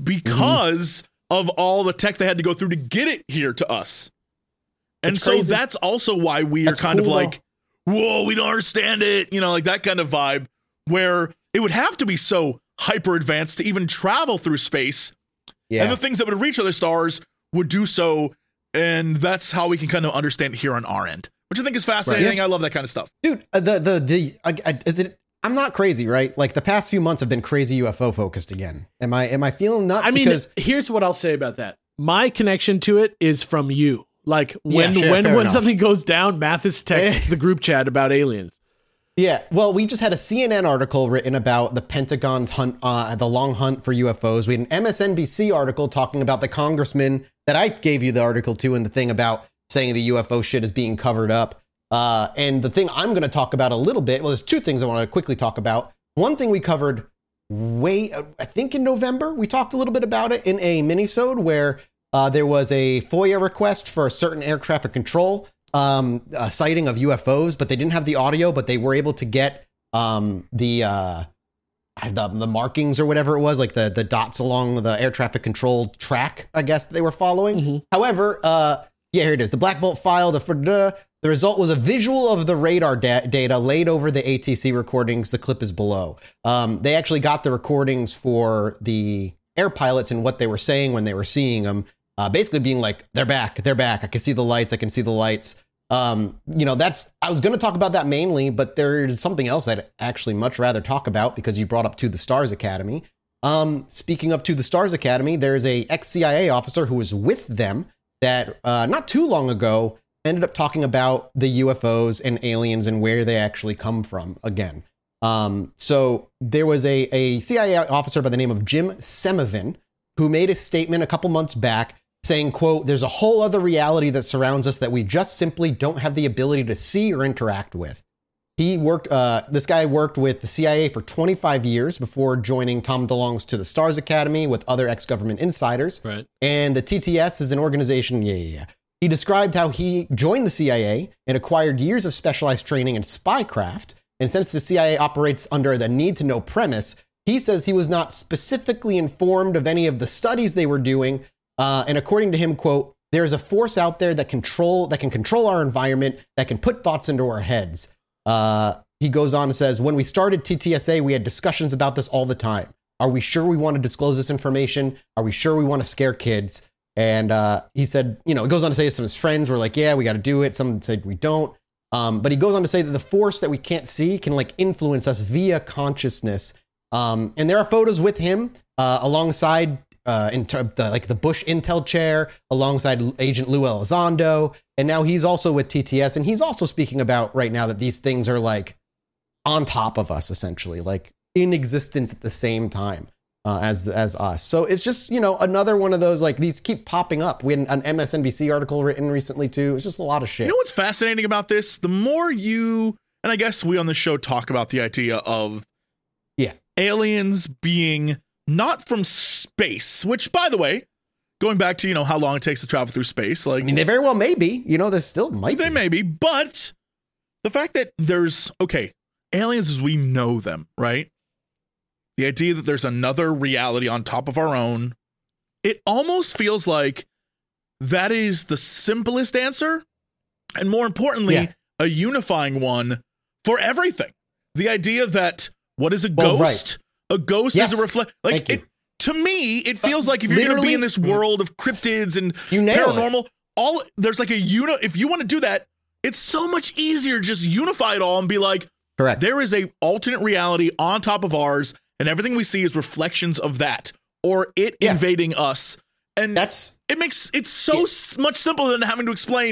because mm-hmm. of all the tech they had to go through to get it here to us. And it's so crazy. that's also why we That's are kind cool, of like, whoa, we don't understand it. You know, like that kind of vibe where it would have to be so hyper advanced to even travel through space. Yeah. And the things that would reach other stars would do so. And that's how we can kind of understand it here on our end, which I think is fascinating. Right. Yeah. I love that kind of stuff. Dude, uh, the, the, the, uh, uh, is it, I'm not crazy, right? Like the past few months have been crazy U F O focused again. Am I, am I feeling nuts? I mean, because here's what I'll say about that. My connection to it is from you. Like when, Yeah, sure, when, fair when enough. something goes down, Mathis texts the group chat about aliens. Yeah, well, we just had a C N N article written about the Pentagon's hunt, uh, the long hunt for U F Os. We had an M S N B C article talking about the congressman that I gave you the article to, and the thing about saying the U F O shit is being covered up. Uh, and the thing I'm going to talk about a little bit, well, there's two things I want to quickly talk about. One thing we covered way, I think in November, we talked a little bit about it in a minisode where uh, there was a FOIA request for a certain air traffic control um a sighting of U F Os, but they didn't have the audio, but they were able to get um the uh the, the markings or whatever it was, like the the dots along the air traffic control track, I guess, that they were following. Mm-hmm. However, uh yeah, here it is, the Black Bolt file. The the result was a visual of the radar da- data laid over the A T C recordings. The clip is below. Um they actually got the recordings for the air pilots and what they were saying when they were seeing them. Uh, basically being like, they're back, they're back. I can see the lights. I can see the lights. Um, you know, that's, I was going to talk about that mainly, but there's something else I'd actually much rather talk about because you brought up To the Stars Academy. Um, speaking of To the Stars Academy, there's a ex-C I A officer who was with them that uh, not too long ago ended up talking about the U F Os and aliens and where they actually come from again. Um, so there was a, a C I A officer by the name of Jim Semovin who made a statement a couple months back saying, quote, there's a whole other reality that surrounds us that we just simply don't have the ability to see or interact with. He worked, uh, this guy worked with the C I A for twenty-five years before joining Tom DeLonge's To the Stars Academy with other ex-government insiders. Right. And the T T S is an organization, yeah, yeah, yeah. He described how he joined the C I A and acquired years of specialized training in spycraft. And since the C I A operates under the need-to-know premise, he says he was not specifically informed of any of the studies they were doing. Uh, and according to him, quote, there is a force out there that control that can control our environment, that can put thoughts into our heads. Uh, he goes on and says, when we started T T S A, we had discussions about this all the time. Are we sure we want to disclose this information? Are we sure we want to scare kids? And uh, he said, you know, it goes on to say some of his friends were like, yeah, we got to do it. Some said we don't. Um, but he goes on to say that the force that we can't see can like influence us via consciousness. Um, and there are photos with him uh, alongside uh, in ter- the, like the Bush Intel chair, alongside Agent Lou Elizondo. And now he's also with T T S. And he's also speaking about right now that these things are like on top of us, essentially, like in existence at the same time uh, as as us. So it's just, you know, another one of those, like, these keep popping up. We had an M S N B C article written recently, too. It's just a lot of shit. You know what's fascinating about this? The more you, and I guess we on the show talk about the idea of yeah, aliens being not from space, which, by the way, going back to, you know, how long it takes to travel through space, like, I mean, they very well may be. You know, they still might they be. may be, but the fact that there's, okay, aliens as we know them, right? The idea that there's another reality on top of our own, it almost feels like that is the simplest answer, and more importantly, Yeah. a unifying one for everything. The idea that what is a Well, ghost? A ghost Yes. is a reflect. Like Thank you. it to me, it feels like if you're going to be literally- in this world of cryptids and You nailed it. paranormal, all there's like a uni. If you want to do that, it's so much easier to just unify it all and be like, Correct. there is a alternate reality on top of ours, and everything we see is reflections of that, or it Yeah. invading us. And That's it makes it so Yeah. s- much simpler than having to explain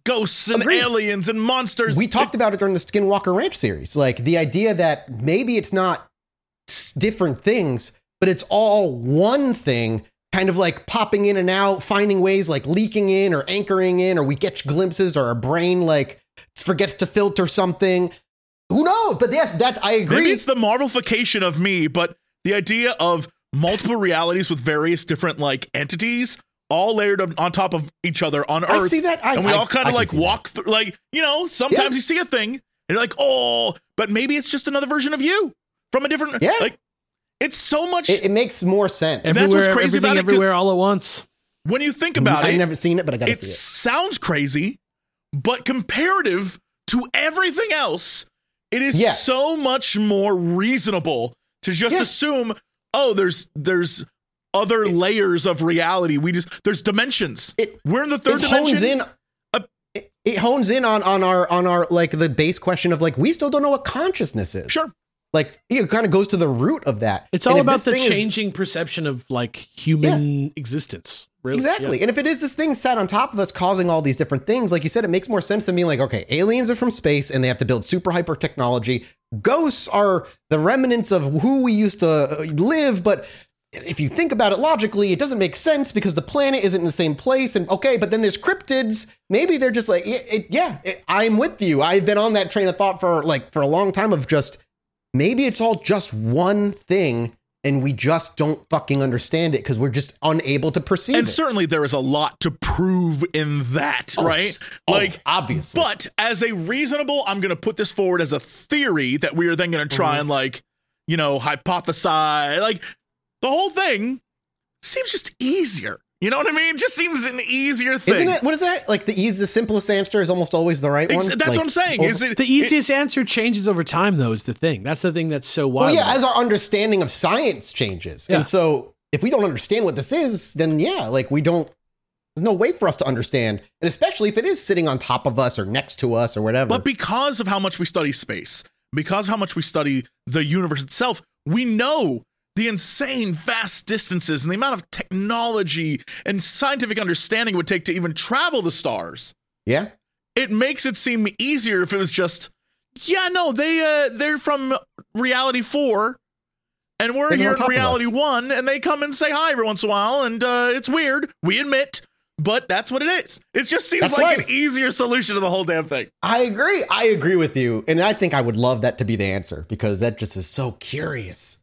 ghosts and Agreed. aliens and monsters. We talked about it during the Skinwalker Ranch series. Like the idea that maybe it's not s- different things, but it's all one thing, kind of like popping in and out, finding ways like leaking in or anchoring in, or we get glimpses, or our brain like forgets to filter something. Who knows? But yes, that I agree. Maybe it's the Marvelification of me, but the idea of multiple realities with various different like entities all layered on, on top of each other on Earth. I see that. I, and we I, all kind I of can like see walk through, like, you know, sometimes Yeah. you see a thing and you're like, oh, but maybe it's just another version of you from a different, Yeah. like, it's so much. It, it makes more sense. that's Everywhere, what's crazy everything about it, 'cause- everywhere all at once. when you think about I've it, never seen it, but I gotta it see it. sounds crazy, but comparative to everything else, it is Yeah. so much more reasonable to just Yeah. assume, oh, there's there's other layers of reality. We just there's dimensions. It- We're in the third It hones dimension. in. Uh, it, it hones in on on our on our like the base question of like we still don't know what consciousness is. Sure. Like it kind of goes to the root of that. It's And all if about this the thing is- changing perception of like human existence. Really. Exactly. Yeah. And if it is this thing sat on top of us causing all these different things, like you said, it makes more sense than being like, okay, aliens are from space and they have to build super hyper technology. Ghosts are the remnants of who we used to uh, live. But if you think about it logically, it doesn't make sense because the planet isn't in the same place. And okay, but then there's cryptids. Maybe they're just like, it, it, yeah, it, I'm with you. I've been on that train of thought for like for a long time of just maybe it's all just one thing. And we just don't fucking understand it because we're just unable to perceive and it. certainly there is a lot to prove in that, Oh, right? oh, Like obviously. But as a reasonable, I'm going to put this forward as a theory that we are then going to try Mhm. and like, you know, hypothesize. Like the whole thing seems just easier. You know what I mean? It just seems an easier thing. Isn't it? What is that? Like the easy, the simplest answer is almost always the right Ex- one. That's Like, what I'm saying. over- Is it The easiest answer changes over time, though, is the thing. That's the thing that's so well, wild. yeah, as our understanding of science changes, Yeah. and so if we don't understand what this is, then yeah, like we don't. There's no way for us to understand, and especially if it is sitting on top of us or next to us or whatever. But because of how much we study space, because of how much we study the universe itself, we know the insane vast distances and the amount of technology and scientific understanding it would take to even travel the stars. yeah, It makes it seem easier if it was just, yeah, no, they uh they're from reality four, and we're They're here on in top of reality us. one, and they come and say hi every once in a while, and uh, it's weird. We admit, but that's what it is. It just seems That's like life. an easier solution to the whole damn thing. I agree. I agree with you, and I think I would love that to be the answer because that just is so curious.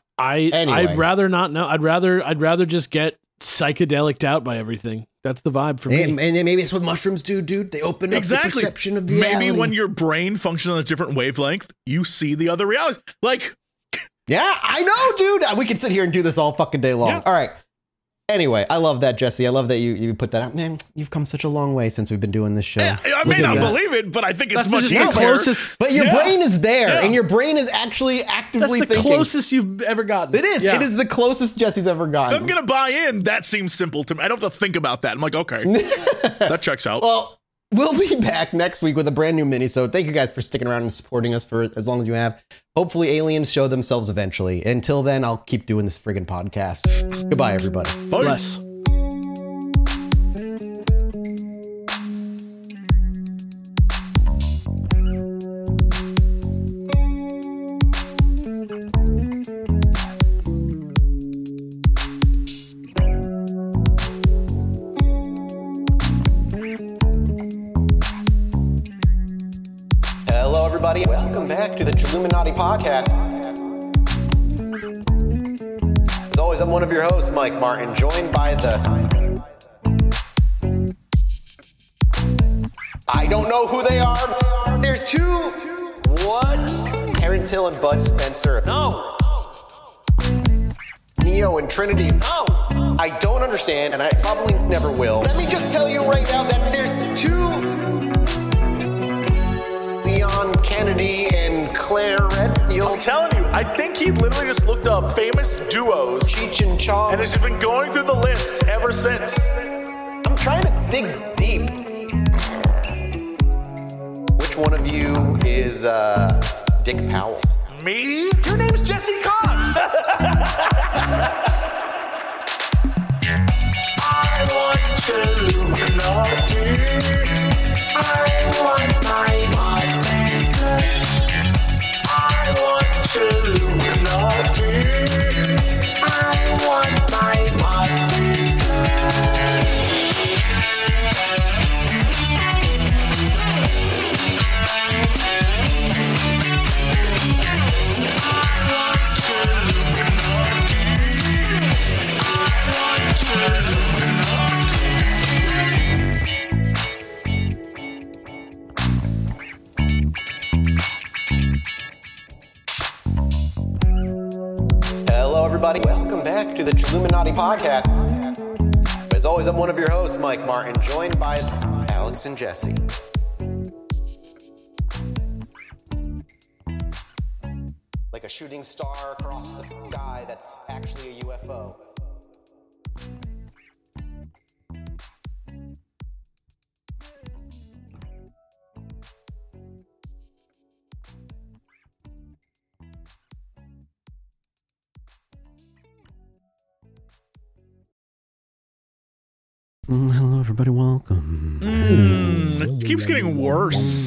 I Anyway. I'd rather not know. I'd rather I'd rather just get psychedeliced out by everything. That's the vibe for me. And, and then maybe it's what mushrooms do, dude. They open up the Exactly. perception of reality. Maybe when your brain functions on a different wavelength, you see the other realities. Like, Yeah, I know, dude. We could sit here and do this all fucking day long. Yeah. All right. Anyway, I love that, Jesse. I love that you, you put that out. Man, you've come such a long way since we've been doing this show. I I may Look at not that. believe it, but I think it's That's much just easier. the closest. But your Yeah. brain is there, Yeah. and your brain is actually That's actively the thinking. closest you've ever gotten. It is. Yeah. It is the closest Jesse's ever If gotten. I'm going to buy in, that seems simple to me. I don't have to think about that. I'm like, okay, that checks out. Well, we'll be back next week with a brand new mini. So thank you guys for sticking around and supporting us for as long as you have. Hopefully aliens show themselves eventually. Until then, I'll keep doing this friggin' podcast. Goodbye, everybody. Bye. Less. Hello, everybody. Welcome back to the Chilluminati podcast. As always, I'm one of your hosts, Mike Martin, joined by the. I don't know who they are. There's two. What? Terrence Hill and Bud Spencer. No, Neo and Trinity. no. I don't understand, and I probably never will. Let me just tell you right now that there's two Leon Kennedy and Claire Redfield. I'm telling you, I think he literally just looked up famous duos Cheech and Chong. and has just been going through the list ever since. I'm trying to dig deep. Which one of you is uh, Dick Powell? Me? Your name's Jesse Cox. I want Chilluminati. I Illuminati podcast. As always, I'm one of your hosts, Mike Martin, joined by Alex and Jesse. Like a shooting star across the sky that's actually a U F O. Mm, hello, everybody. Welcome. Mm, it keeps getting worse.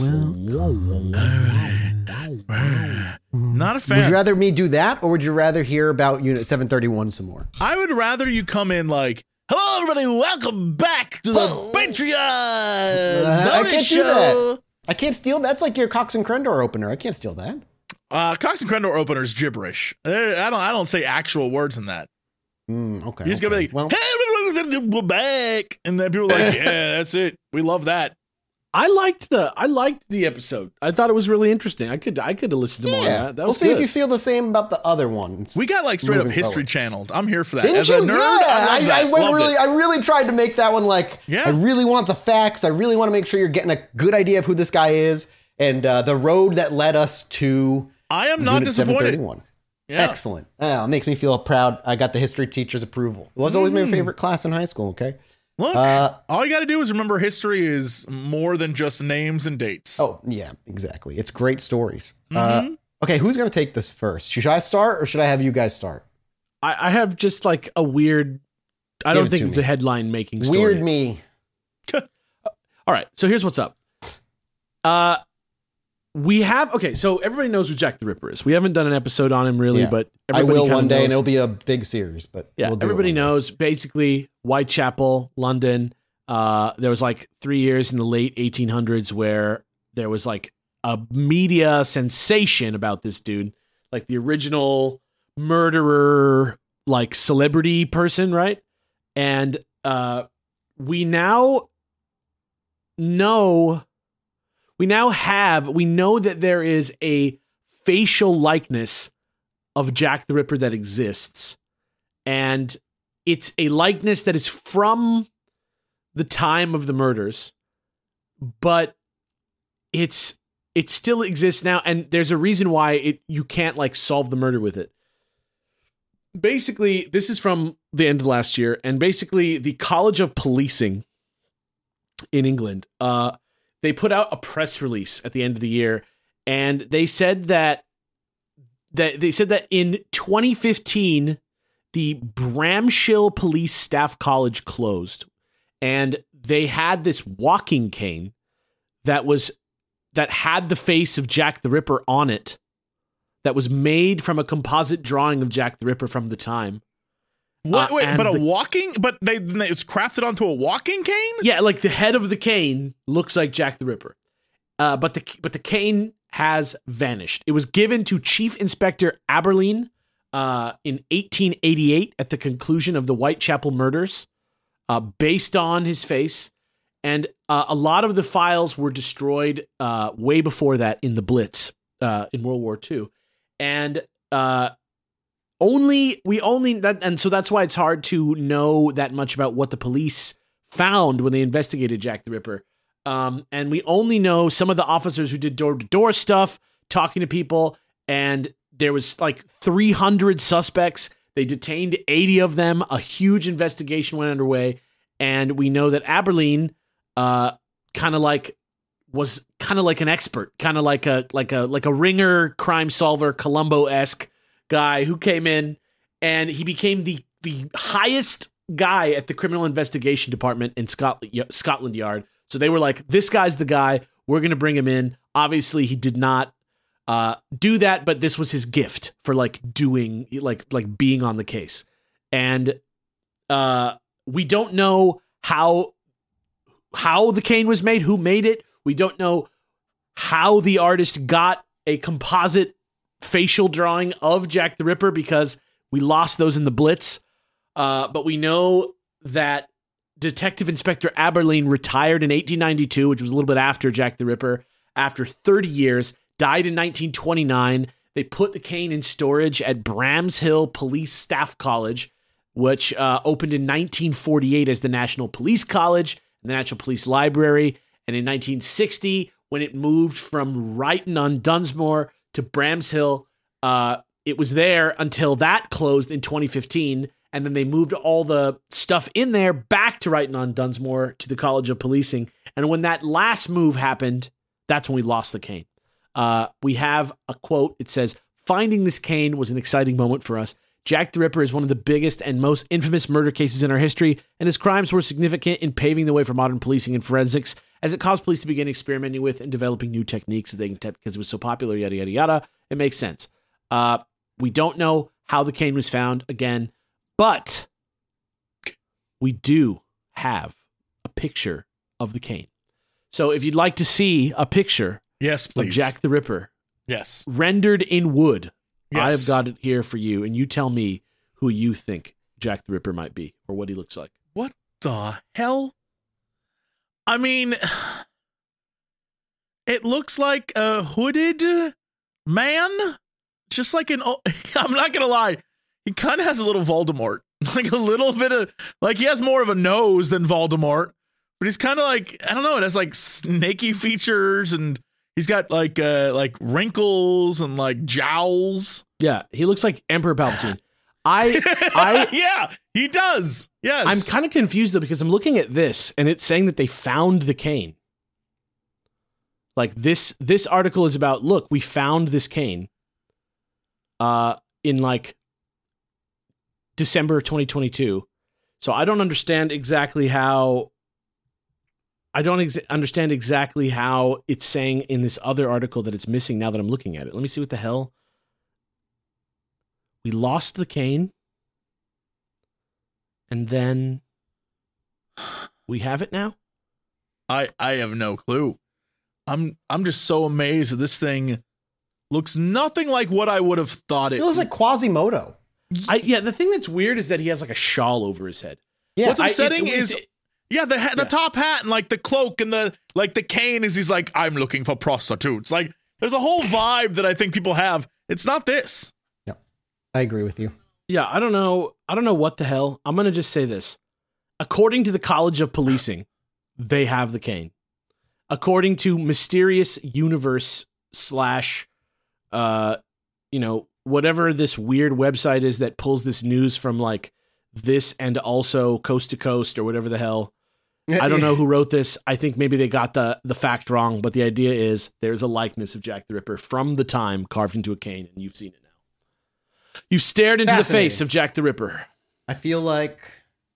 Not a fan. Would you rather me do that, or would you rather hear about Unit seven thirty-one some more? I would rather you come in like, hello, everybody. Welcome back to the Oh. Patreon. Uh, I bonus can't do show. that. I can't steal. That's like your Cox and Crendor opener. I can't steal that. Uh, Cox and Crendor opener is gibberish. Uh, I don't. I don't say actual words in that. Mm, okay. You're just gonna okay. be like, well, hey, we're back, and then people are like, yeah, that's it. We love that. I liked the I liked the episode. I thought it was really interesting. I could I could have listened to more yeah. of that. That we'll was see if good. you feel the same about the other ones. We got like straight up Moving history forward. channeled. I'm here for that. Didn't As you? a nerd, yeah, I, I, love I that. went Loved really. it. I really tried to make that one like. Yeah. I really want the facts. I really want to make sure you're getting a good idea of who this guy is and uh, the road that led us to. I am not Unit disappointed. seven thirty-one. Yeah. Excellent. Yeah, it makes me feel proud. I got the history teacher's approval. It was always Mm. my favorite class in high school. Okay. Look, Uh, all you got to do is remember history is more than just names and dates. Oh yeah, exactly. It's great stories. Mhm. Uh, okay, who's gonna take this first? Should I start or should I have you guys start? I, I have just like a weird. I Give don't it think to it's me. a headline making story. Weird me. All right, so here's what's up. Uh, we have okay. So everybody knows who Jack the Ripper is. We haven't done an episode on him really, Yeah. but I everybody will kinda one day, knows. and it'll be a big series. But Yeah, we'll do it everybody one day. knows. Basically, Whitechapel, London. Uh, there was like three years in the late eighteen hundreds where there was like a media sensation about this dude, like the original murderer, like celebrity person, right? And uh, we now know, we now have, we know that there is a facial likeness of Jack the Ripper that exists. And it's a likeness that is from the time of the murders, but it's it still exists now, and there's a reason why it you can't like solve the murder with it. Basically, this is from the end of last year, and basically the College of Policing in England, uh, they put out a press release at the end of the year, and they said that that they said that in twenty fifteen, the Bramshill Police Staff College closed, and they had this walking cane that was that had the face of Jack the Ripper on it, that was made from a composite drawing of Jack the Ripper from the time. Wait, Uh, wait and but a the- walking, but they, they it's crafted onto a walking cane. Yeah, like the head of the cane looks like Jack the Ripper, uh, but the but the cane has vanished. It was given to Chief Inspector Aberline uh, in eighteen eighty-eight at the conclusion of the Whitechapel murders, uh, based on his face, and uh, a lot of the files were destroyed uh, way before that in the Blitz uh, in World War Two, and uh, only we only that, and so that's why it's hard to know that much about what the police found when they investigated Jack the Ripper. Um, and we only know some of the officers who did door-to-door stuff, talking to people, and there was like three hundred suspects. They detained eighty of them. A huge investigation went underway, and we know that Aberline uh, kind of like was kind of like an expert, kind of like a like a like a ringer, crime solver, Columbo-esque guy who came in, and he became the the highest guy at the criminal investigation department in Scotland Scotland Yard. So they were like, this guy's the guy. We're going to bring him in. Obviously, he did not uh, do that, but this was his gift for like doing, like, like being on the case. And uh, we don't know how, how the cane was made, who made it. We don't know how the artist got a composite facial drawing of Jack the Ripper because we lost those in the Blitz. Uh, but we know that Detective Inspector Aberline retired in eighteen ninety-two, which was a little bit after Jack the Ripper, after thirty years, died in nineteen twenty-nine. They put the cane in storage at Bramshill Police Staff College. which uh, opened in nineteen forty-eight as the National Police College and the National Police Library. And in nineteen sixty, when it moved from Brighton on Dunsmore to Bramshill, uh, it was there until that closed in twenty fifteen. And then they moved all the stuff in there back to Brighton on Dunsmore to the College of Policing. And when that last move happened, that's when we lost the cane. Uh, we have a quote. It says, "Finding this cane was an exciting moment for us. Jack the Ripper is one of the biggest and most infamous murder cases in our history, and his crimes were significant in paving the way for modern policing and forensics, as it caused police to begin experimenting with and developing new techniques that they can te- because it was so popular, yada, yada, yada." It makes sense. Uh, we don't know how the cane was found, again, but we do have a picture of the cane. So if you'd like to see a picture Yes, please. of Jack the Ripper Yes. rendered in wood, Yes. I have got it here for you, and you tell me who you think Jack the Ripper might be or what he looks like. What the hell? I mean, it looks like a hooded man. Just like an, I'm not going to lie. He kind of has a little Voldemort, like a little bit of, like he has more of a nose than Voldemort, but he's kind of like, I don't know. It has like snaky features and he's got like, uh, like wrinkles and like jowls. Yeah, he looks like Emperor Palpatine. I, I, yeah, he does. Yes. I'm kind of confused though, because I'm looking at this and it's saying that they found the cane. Like this, this article is about, look, we found this cane, uh, in like December of twenty twenty-two. So I don't understand exactly how, I don't ex- understand exactly how it's saying in this other article that it's missing now that I'm looking at it. Let me see what the hell. We lost the cane. And then we have it now. I, I have no clue. I'm, I'm just so amazed that this thing looks nothing like what I would have thought it. It looks like Quasimodo. I, yeah, the thing that's weird is that he has like a shawl over his head. Yeah. What's I- upsetting it's- is, it's- yeah, the ha- the Yeah. top hat and like the cloak and the like the cane is he's like, I'm looking for prostitutes. Like there's a whole vibe that I think people have. It's not this. I agree with you. Yeah, I don't know. I don't know what the hell. I'm going to just say this. According to the College of Policing, they have the cane. According to Mysterious Universe slash, uh, you know, whatever this weird website is that pulls this news from like this and also Coast to Coast or whatever the hell. I don't know who wrote this. I think maybe they got the, the fact wrong, but the idea is there's a likeness of Jack the Ripper from the time carved into a cane, and you've seen it now. You stared into the Fascinating. face of Jack the Ripper. I feel like,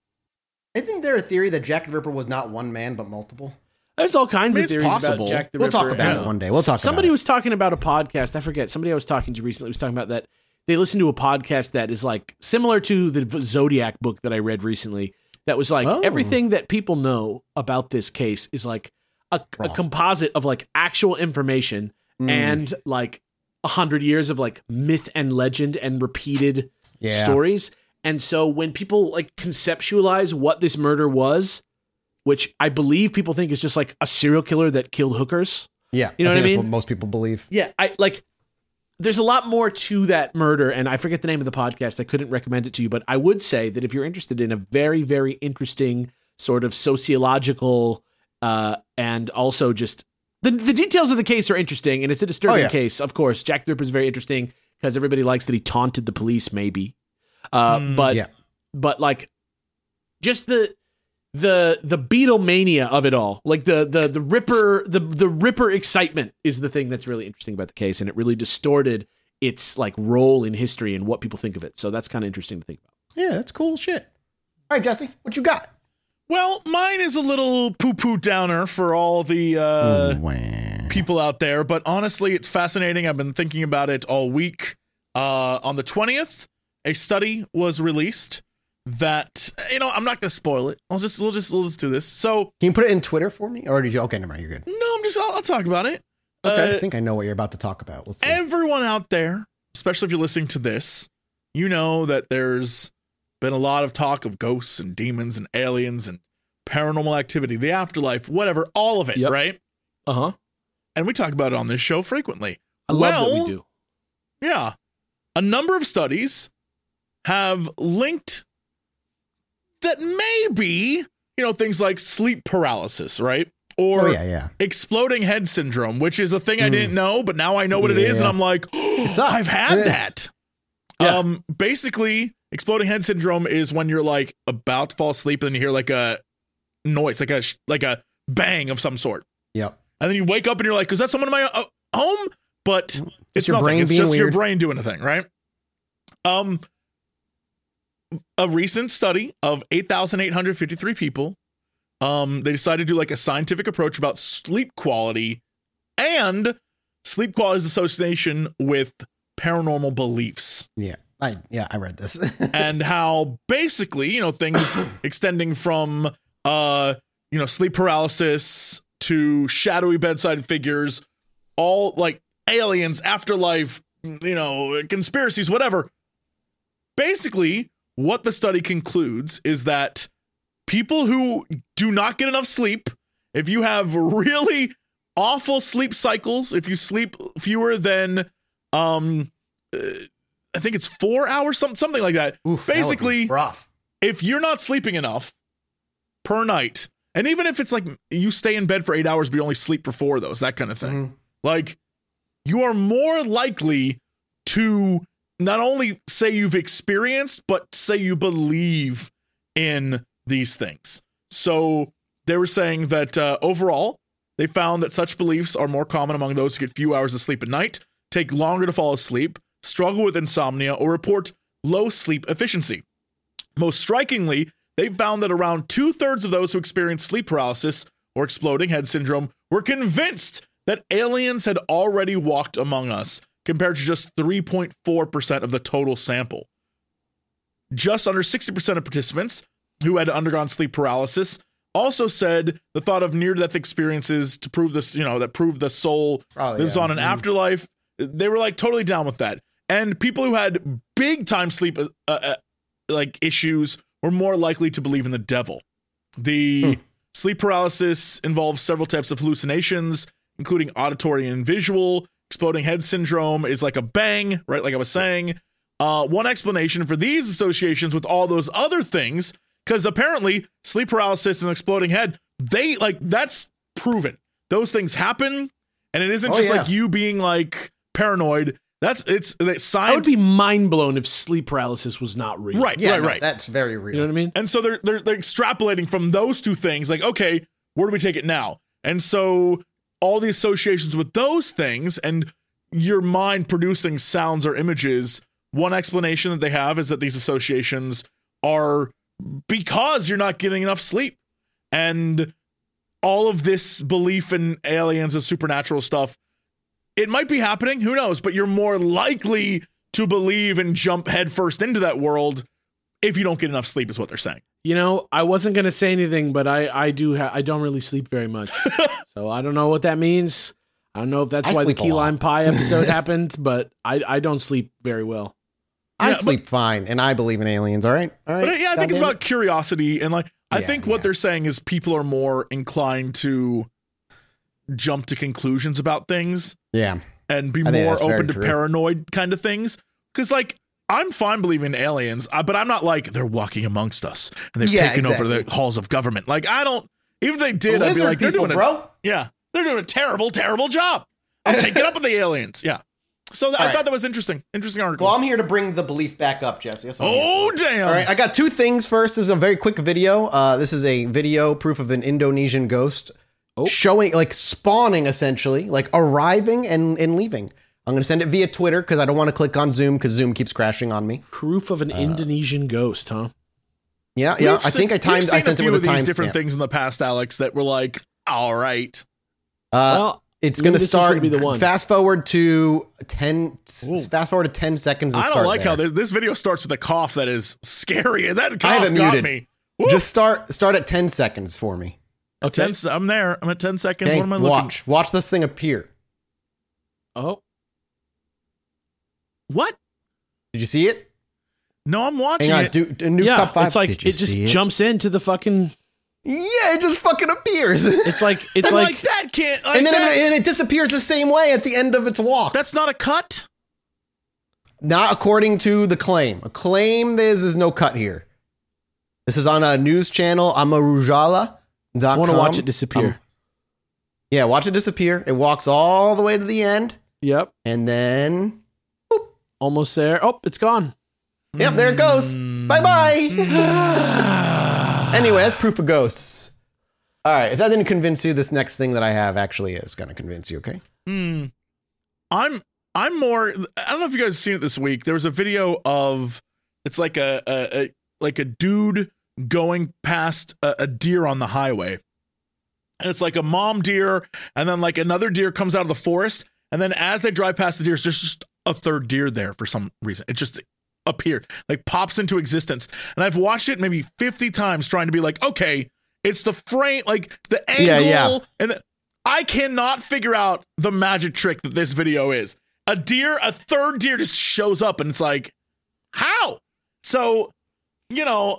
isn't there a theory that Jack the Ripper was not one man but multiple? There's all kinds I mean, of it's theories possible. about Jack the We'll Ripper. talk about and it one day. We'll talk Somebody about was talking about a podcast. I forget. Somebody I was talking to recently was talking about that. They listened to a podcast that is like similar to the Zodiac book that I read recently. That was like Oh. everything that people know about this case is like a, a Wrong. composite of like actual information Mm. and like a hundred years of like myth and legend and repeated Yeah. stories. And so when people like conceptualize what this murder was, which I believe people think is just like a serial killer that killed hookers. Yeah. You know I what I think that's mean? what most people believe. Yeah, I like there's a lot more to that murder, and I forget the name of the podcast. I couldn't recommend it to you, but I would say that if you're interested in a very, very interesting sort of sociological uh, and also just the, the details of the case are interesting, and it's a disturbing Oh, yeah. case. Of course, Jack the Ripper is very interesting because everybody likes that he taunted the police, maybe. Uh, Mm, but yeah. but like just the the the Beatlemania of it all, like the the the Ripper the the Ripper excitement is the thing that's really interesting about the case, and it really distorted its like role in history and what people think of it. So that's kind of interesting to think about. Yeah, that's cool shit. All right, Jesse, what you got? Well, mine is a little poo-poo downer for all the uh, Wah. people out there, but honestly, it's fascinating. I've been thinking about it all week. Uh, on the twentieth, a study was released that, you know, I'm not going to spoil it. I'll just, we'll just, we'll just do this. So, Can you put it in Twitter for me? Or did you? Okay, never mind. You're good. no, I'm just, I'll, I'll talk about it. Okay. Uh, I think I know what you're about to talk about. Let's see. everyone out there, especially if you're listening to this, you know that there's been a lot of talk of ghosts and demons and aliens and paranormal activity, the afterlife, whatever, all of it, Yep. right? Uh huh. And we talk about it on this show frequently. I love Well, that we do. Yeah. A number of studies have linked that maybe, you know, things like sleep paralysis, right? Or Oh, yeah, yeah. exploding head syndrome, which is a thing I didn't know, but now I know what it is, and Yeah. I'm like, oh, sucks. I've had Yeah. that. Yeah. Um, basically, exploding head syndrome is when you're like about to fall asleep, and then you hear like a noise, like a sh- like a bang of some sort, Yep. and then you wake up and you're like, is that someone in my uh, home? But it's, your nothing. brain It's being just your weird. brain doing a thing, right? Um, a recent study of eight thousand eight hundred fifty-three people. Um, they decided to do like a scientific approach about sleep quality and sleep quality's association with paranormal beliefs, Yeah. I yeah, I read this. and how basically, you know, things extending from uh, you know, sleep paralysis to shadowy bedside figures, all like aliens, afterlife, you know, conspiracies, whatever. Basically, what the study concludes is that people who do not get enough sleep, if you have really awful sleep cycles, if you sleep fewer than, um, uh, I think it's four hours, some, something like that. Oof, that would be Basically, rough. if you're not sleeping enough per night, and even if it's like you stay in bed for eight hours, but you only sleep for four of those, that kind of thing, Mhm. like you are more likely to not only say you've experienced, but say you believe in these things. So they were saying that uh, overall, they found that such beliefs are more common among those who get few hours of sleep at night, take longer to fall asleep, struggle with insomnia, or report low sleep efficiency. Most strikingly, they found that around two-thirds of those who experienced sleep paralysis or exploding head syndrome were convinced that aliens had already walked among us, compared to just three point four percent of the total sample. Just under sixty percent of participants who had undergone sleep paralysis also said the thought of near-death experiences to prove this, you know, that prove the soul Oh, lives yeah. on an Mhm. afterlife. They were like totally down with that. And people who had big time sleep uh, uh, like issues were more likely to believe in the devil. The Hmm. sleep paralysis involves several types of hallucinations, including auditory and visual. Exploding head syndrome is like a bang, right? Like I was saying. Uh, one explanation for these associations with all those other things, because apparently sleep paralysis and exploding head, they like that's proven. Those things happen, and it isn't Oh, just yeah. like you being like paranoid. That's it's it's science. I would be mind blown if sleep paralysis was not real. right, Yeah, right, no, right. That's very real. You know what I mean? And so they're, they're they're extrapolating from those two things, like, okay, where do we take it now? And so all the associations with those things and your mind producing sounds or images, one explanation that they have is that these associations are because you're not getting enough sleep. And all of this belief in aliens and supernatural stuff, it might be happening, who knows, but you're more likely to believe and jump headfirst into that world if you don't get enough sleep, is what they're saying. You know, I wasn't gonna say anything, but I I do ha- I don't really sleep very much, so I don't know what that means. I don't know if that's I why the sleep a key lot. lime pie episode happened, but I I don't sleep very well. I Yeah, but- sleep fine, and I believe in aliens. All right, all right. But yeah, I think it's Goddamn about curiosity, and like I Yeah, think what yeah. they're saying is people are more inclined to jump to conclusions about things it. Yeah, and be I think more that's very open to true. paranoid kind of things. Because like I'm fine believing in aliens, uh, but I'm not like they're walking amongst us and they've Yeah, taken over exactly. the halls of government. Like I don't. Even if they did, I'd be lizard like they're people, doing a, bro. yeah, they're doing a terrible, terrible job. I'm taking up with the aliens. Yeah. So th- I right. thought that was interesting. Interesting article. Well, I'm here to bring the belief back up, Jesse. That's what I'm here oh for. damn! All right, I got two things. First is a very quick video. Uh, this is a video proof of an Indonesian ghost Oh. showing, like spawning, essentially, like arriving and, and leaving. I'm going to send it via Twitter because I don't want to click on Zoom because Zoom keeps crashing on me. Proof of an Indonesian ghost, huh? Yeah, yeah. We've I think I seen- we've timed. I seen sent a it few with a of these different timestamp. things in the past, Alex, that were like, all right. Uh, well, it's maybe going to this is gonna start. be the one. Fast forward to ten. Ooh. Fast forward to ten seconds. And I don't start like there. how this, this video starts with a cough that is scary. And that I cough have it got muted. me. Woo. Just start. Start at ten seconds for me. Okay. ten, se- I'm there. I'm at ten seconds. Okay, What am I looking? watch. Watch this thing appear. Oh, What? Did you see it? No, I'm watching Hang on. it. Do, do Nuke's yeah. top five. It's like Did you it just see jumps into the fucking. Yeah, it just fucking appears. It's like it's I'm like, like, that can't. Like, and then that's, it, and it disappears the same way at the end of its walk. that's not a cut. Not according to the claim. A claim is is no cut here. This is on a news channel, amarujala dot com. I want to watch it disappear. Um, yeah, watch it disappear. It walks all the way to the end, Yep. and then, Almost there. Oh, it's gone. yep, there it goes. Bye bye. Anyway, that's proof of ghosts. All right, if that didn't convince you, this next thing that I have actually is going to convince you. Okay. Hmm. I'm I'm more. I don't know if you guys have seen it this week. There was a video of it's like a, a, a like a dude going past a, a deer on the highway, and it's like a mom deer, and then like another deer comes out of the forest, and then as they drive past the deer, there's just a third deer there for some reason. It just appeared, like pops into existence, and I've watched it maybe fifty times trying to be like, okay, it's the frame, like the angle, Yeah, yeah. and the, I cannot figure out the magic trick that this video is. A deer, a third deer just shows up, and it's like, how? So, you know,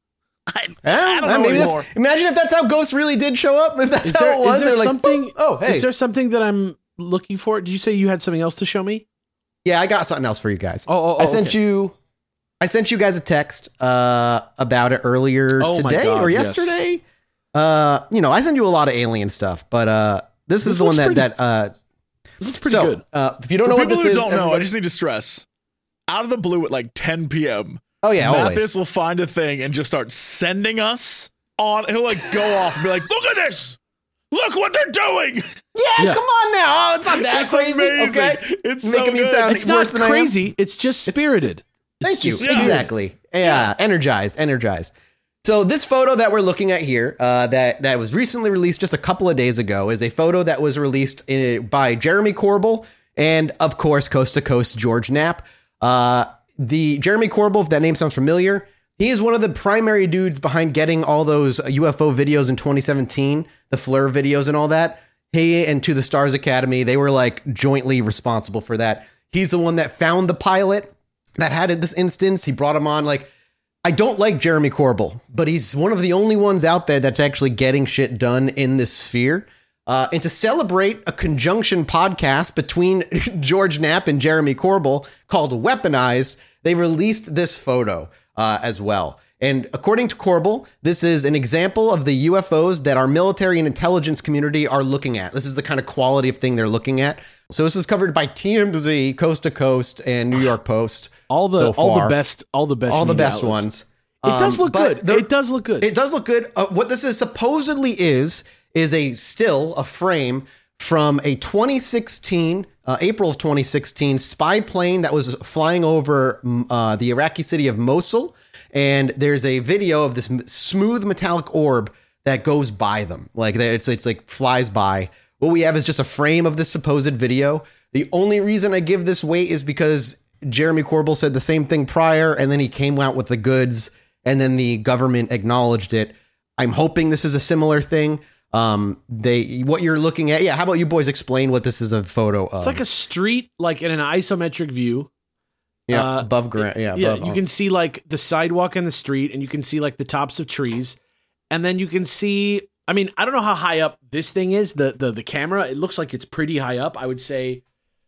I, I don't know maybe that's- anymore. Imagine if that's how ghosts really did show up. If that's Is how there, it was, is there they're like, something? "Boop. Oh, hey, Is there something that I'm looking for? Did you say you had something else to show me? yeah, I got something else for you guys. Oh, oh, oh I sent okay. you, I sent you guys a text uh, about it earlier Oh my today God, or yes. yesterday. Uh, you know, I send you a lot of alien stuff, but uh, this, This is the one looks that pretty- that uh, It looks pretty so, good. Uh, if you don't For know what people this who is, don't know, I everybody- just need to stress, out of the blue at like ten p.m., oh yeah, Mathis always. will find a thing and just start sending us on. He'll like go off and be like, look at this. Look what they're doing. Yeah, Yeah. come on now. Oh, it's not that It's crazy. amazing. Okay, It's making so me good. sound It's worse not than I am. crazy. It's just spirited. It's Thank you. just Yeah. Exactly. Yeah, energized, energized. So this photo that we're looking at here, uh, that that was recently released just a couple of days ago, is a photo that was released in, by Jeremy Corbell and, of course, Coast to Coast George Knapp. Uh, the Jeremy Corbell, if that name sounds familiar, he is one of the primary dudes behind getting all those U F O videos in twenty seventeen, the Fleur videos and all that. He and To the Stars Academy, they were like jointly responsible for that. He's the one that found the pilot that had it this instance. He brought him on. Like, I don't like Jeremy Corbell, but he's one of the only ones out there that's actually getting shit done in this sphere. Uh, and to celebrate a conjunction podcast between George Knapp and Jeremy Corbell called Weaponized, they released this photo uh, as well. And according to Corbell, this is an example of the U F Os that our military and intelligence community are looking at. This is the kind of quality of thing they're looking at. So this is covered by T M Z, Coast to Coast, and New York Post. All the so all the far. best all the best all the media best outlets. ones. It does Um, look but good. the- It does look good. It does look good. Uh, what this is supposedly is is a still a frame from a twenty sixteen uh, April of twenty sixteen spy plane that was flying over mm, uh, the Iraqi city of Mosul, and there's a video of this m- smooth metallic orb that goes by them, like that it's it's like flies by. What we have is just a frame of this supposed video. The only reason I give this weight is because Jeremy Corbell said the same thing prior, and then he came out with the goods, and then the government acknowledged it. I'm hoping this is a similar thing. Um, they what you're looking at. Yeah, how about you boys explain what this is a photo of? It's like a street, like in an isometric view. yeah, uh, above ground. Yeah, Yeah, above, you can see like the sidewalk and the street, and you can see like the tops of trees, and then you can see. I mean, I don't know how high up this thing is. The the the camera. It looks like it's pretty high up. I would say,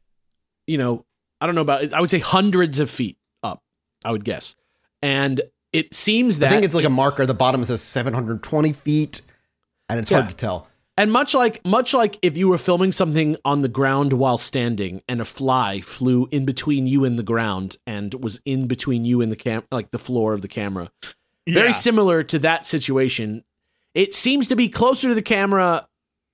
you know, I don't know about. I would say hundreds of feet up. I would guess, and it seems that I think it's like a marker at the bottom says seven hundred twenty feet, and it's Yeah. hard to tell. And much like much like if you were filming something on the ground while standing and a fly flew in between you and the ground and was in between you and the cam like the floor of the camera. Very Yeah. similar to that situation. It seems to be closer to the camera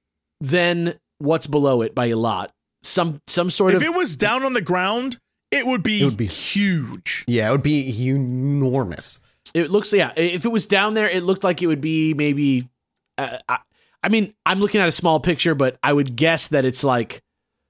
than what's below it by a lot. Some some sort If of it was down on the ground, it would be, It would be- huge. Yeah, it would be enormous. it looks yeah, if it was down there it looked like it would be maybe uh, I, I mean, I'm looking at a small picture, but I would guess that it's like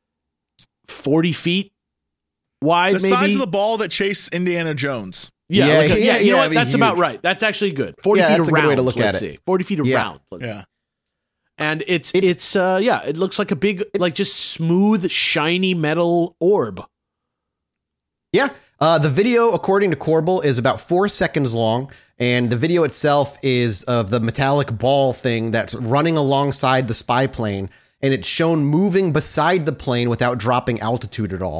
forty feet wide, The maybe. size of the ball that chased Indiana Jones. Yeah, Yeah, like a- yeah, yeah, you yeah, know it'd what? be That's about huge. right. That's actually good. Forty Yeah, feet that's a around. good way to look let's at it. see. Forty feet Yeah. around. Let's- Yeah. and it's it's, It's- uh yeah, it looks like a big, like just smooth, shiny metal orb. Yeah. Uh, the video, according to Corbell, is about four seconds long, and the video itself is of the metallic ball thing that's running alongside the spy plane, and it's shown moving beside the plane without dropping altitude at all.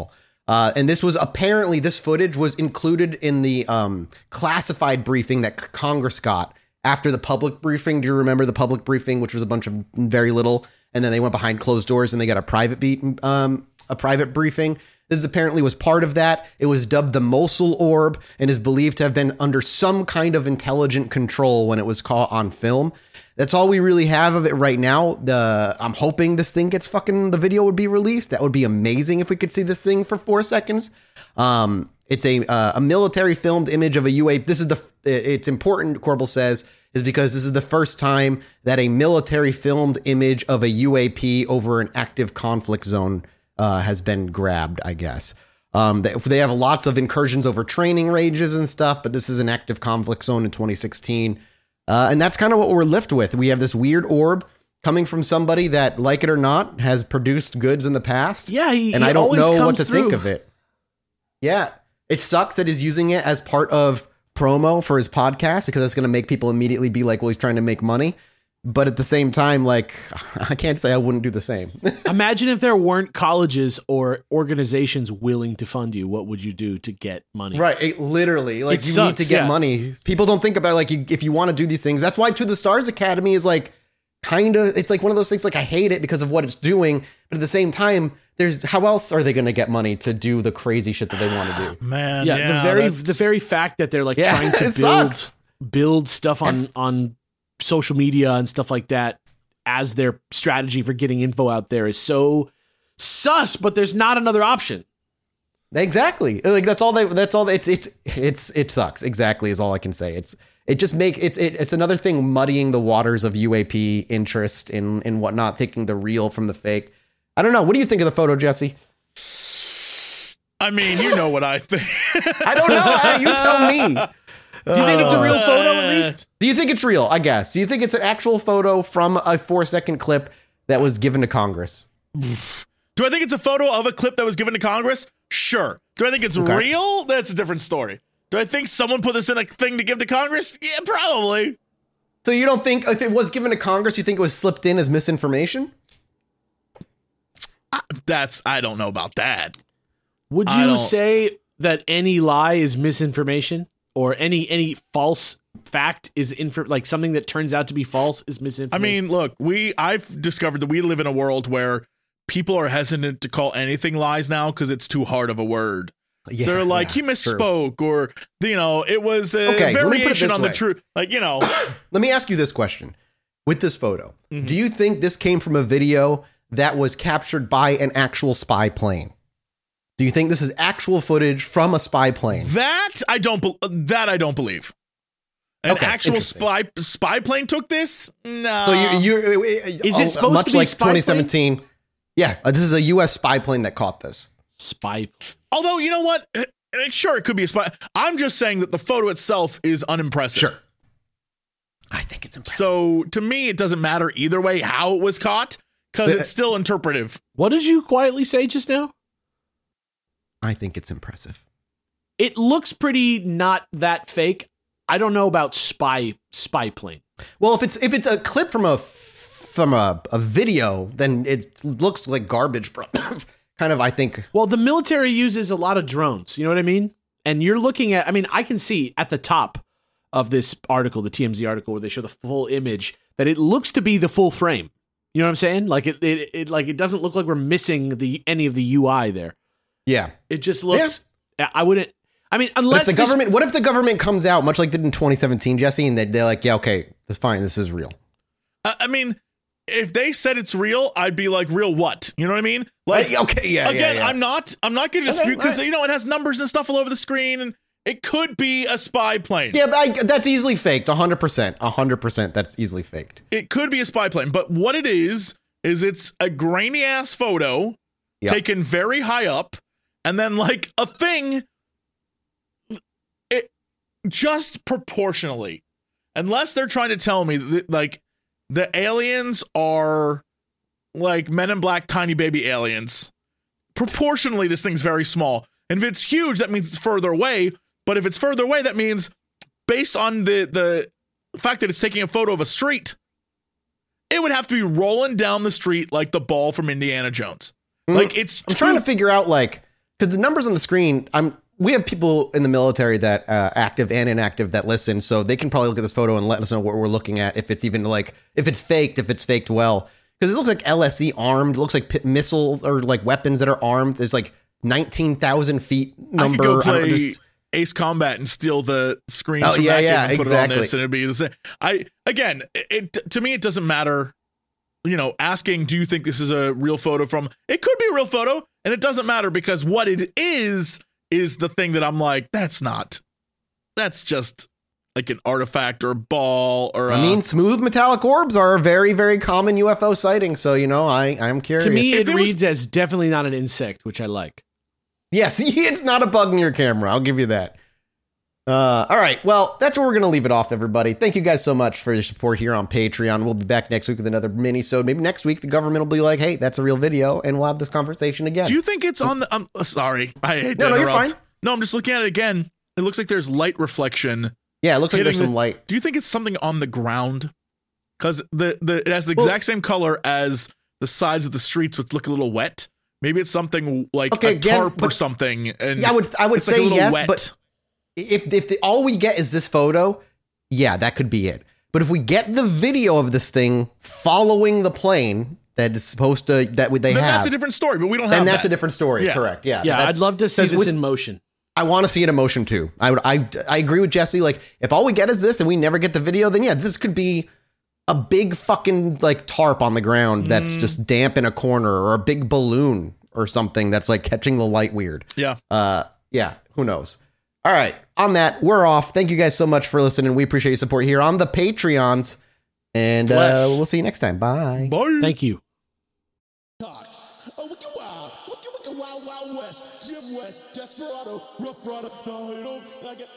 Uh, and this was apparently, this footage was included in the um, classified briefing that Congress got after the public briefing. Do you remember the public briefing, which was a bunch of very little, and then they went behind closed doors and they got a private beat, um, a private briefing. This apparently was part of that. It was dubbed the Mosul Orb and is believed to have been under some kind of intelligent control when it was caught on film. That's all we really have of it right now. The I'm hoping this thing gets fucking, the video would be released. That would be amazing if we could see this thing for four seconds. Um, it's a uh, a military filmed image of a U A P. This is the, it's important, Corbel says, is because this is the first time that a military filmed image of a U A P over an active conflict zone uh, has been grabbed, I guess. Um, they, they have lots of incursions over training ranges and stuff, but this is an active conflict zone in twenty sixteen. Uh, and that's kind of what we're left with. We have this weird orb coming from somebody that, like it or not, has produced goods in the past. Yeah, he, and he I don't know what to through. think of it. Yeah, it sucks that he's using it as part of promo for his podcast because it's going to make people immediately be like, well, he's trying to make money. But at the same time, like, I can't say I wouldn't do the same. Imagine if there weren't colleges or organizations willing to fund you. What would you do to get money? Right. It literally, like, It you sucks, need to get yeah. money. People don't think about, like, you, if you want to do these things. That's why To the Stars Academy is, like, kind of, it's like one of those things, like, I hate it because of what it's doing. But at the same time, there's, how else are they going to get money to do the crazy shit that they want to do? Man, Yeah, yeah, the very that's- the very fact that they're like Yeah, trying to it build sucks. build stuff on on social media and stuff like that as their strategy for getting info out there is so sus, but there's not another option. Exactly. Like, that's all they, that's all, they, it's, it's, it's, it sucks. Exactly is all I can say. It's, it just make, it's, it, it's another thing muddying the waters of U A P interest in, in whatnot, taking the real from the fake. I don't know. What do you think of the photo, Jesse? I mean, you know what I think. I don't know. You tell me. Do you think it's a real Uh, photo at least? Do you think it's real? I guess. Do you think it's an actual photo from a four second clip that was given to Congress? Do I think it's a photo of a clip that was given to Congress? Sure. Do I think it's Okay. real? That's a different story. Do I think someone put this in a thing to give to Congress? Yeah, probably. So you don't think if it was given to Congress, you think it was slipped in as misinformation? That's, I don't know about that. Would I you don't- say that any lie is misinformation or any any false fact is infor- like something that turns out to be false is I misinformation? mean, look, we I've discovered that we live in a world where people are hesitant to call anything lies now because it's too hard of a word. Yeah, They're like, yeah, he true. misspoke, or, you know, it was a Okay, let me put it variation this on the way. truth. Like, you know, Let me ask you this question. With this photo, Mm-hmm. do you think this came from a video that was captured by an actual spy plane? Do you think this is actual footage from a spy plane? that I don't, be- that I don't believe. An Okay, actual interesting. spy spy plane took this? No. So you, you Is it supposed much to be like spy plane? twenty seventeen? Yeah, uh, this is a U S spy plane that caught this. Spy. Although, you know what? Eh, eh, Sure, it could be a spy. I'm just saying that the photo itself is unimpressive. Sure. I think it's impressive. So to me, it doesn't matter either way how it was caught because The- it's still interpretive. What did you quietly say just now? I think it's impressive. It looks pretty not that fake. I don't know about spy spy plane. Well, if it's if it's a clip from a from a, a video, then it looks like garbage, bro. Kind of, I think. Well, the military uses a lot of drones. You know what I mean? And you're looking at, I mean, I can see at the top of this article, the T M Z article, where they show the full image, that it looks to be the full frame. You know what I'm saying? Like it, it, it like it doesn't look like we're missing the any of the U I there. Yeah. It just looks. I wouldn't. I mean, unless But if the this- government, what if the government comes out, much like they did in twenty seventeen, Jesse, and they, they're like, yeah, okay, that's fine. This is real. I, I mean, if they said it's real, I'd be like, real what? You know what I mean? Like, Uh, okay, yeah, again, yeah, yeah. I'm not, I'm not going to Okay, dispute because alright. you know it has numbers and stuff all over the screen, and it could be a spy plane. Yeah, but I, that's easily faked. one hundred percent. one hundred percent that's easily faked. It could be a spy plane, but what it is is it's a grainy ass photo Yeah. taken very high up, and then like a thing, it just proportionally, unless they're trying to tell me that like the aliens are like Men in Black tiny baby aliens. Proportionally, this thing's very small, and if it's huge, that means it's further away. But if it's further away, that means based on the the fact that it's taking a photo of a street, it would have to be rolling down the street like the ball from Indiana Jones. Like it's I'm trying to figure out, like, because the numbers on the screen, I'm we have people in the military that uh, active and inactive that listen, so they can probably look at this photo and let us know what we're looking at, if it's even like if it's faked, if it's faked well, because it looks like L S E armed, it looks like p- missiles or like weapons that are armed. There's like nineteen thousand feet number. I could go play I don't know, just, Ace Combat and steal the screens Oh, from yeah, that yeah, game and put exactly. it on this, and it'd be the same. I again, it to me, it doesn't matter. You know, asking, do you think this is a real photo from? It could be a real photo, and it doesn't matter because what it is is the thing that I'm like, that's not. That's just like an artifact or a ball or. I a, mean, smooth metallic orbs are a very, very common U F O sighting. So you know, I I'm curious. To me, If it, it was- reads as definitely not an insect, which I like. yes, it's not a bug in your camera. I'll give you that. Uh, all right. Well, that's where we're going to leave it off, everybody. Thank you guys so much for your support here on Patreon. We'll be back next week with another mini-sode. Maybe next week the government will be like, hey, that's a real video, and we'll have this conversation again. Do you think it's on the? I'm uh, sorry, I hate to No, no, you're interrupt. fine. No, I'm just looking at it again. It looks like there's light reflection. yeah, it looks like hitting there's some the- light. Do you think it's something on the ground? Because the, the it has the Well- exact same color as the sides of the streets, which look a little wet. Maybe it's something like Okay, a again, tarp or but- something. And Yeah, I would I would it's like a say little yes, wet. but if if the, all we get is this photo, yeah, that could be it. But if we get the video of this thing following the plane that is supposed to that they then have, that's a different story. But we don't have then that's that. a different story. Yeah. Correct. Yeah. Yeah, that's- I'd love to see 'cause this with- in motion. I want to see it in motion too. I would. I I agree with Jesse. Like, if all we get is this and we never get the video, then yeah, this could be a big fucking like tarp on the ground that's Mm. just damp in a corner, or a big balloon or something that's like catching the light weird. Yeah. Uh, yeah. Who knows? All right. On that, we're off. Thank you guys so much for listening. We appreciate your support here on the Patreons, and uh, Bless. we'll see you next time. Bye. Bye. Thank you. Talks. Oh, wicked wild, wicked wicked wild, wild west. Jim West, Desperado, Rough Rider. No, you don't like it.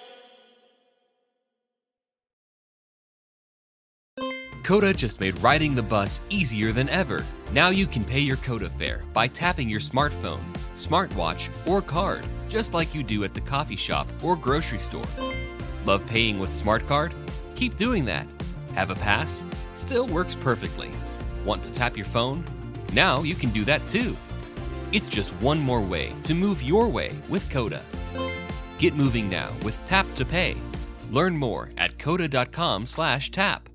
Coda just made riding the bus easier than ever. Now you can pay your Coda fare by tapping your smartphone, smartwatch, or card, just like you do at the coffee shop or grocery store. Love paying with Smart Card? Keep doing that. Have a pass? It still works perfectly. Want to tap your phone? Now you can do that too. It's just one more way to move your way with Coda. Get moving now with Tap to Pay. Learn more at coda dot com slash tap.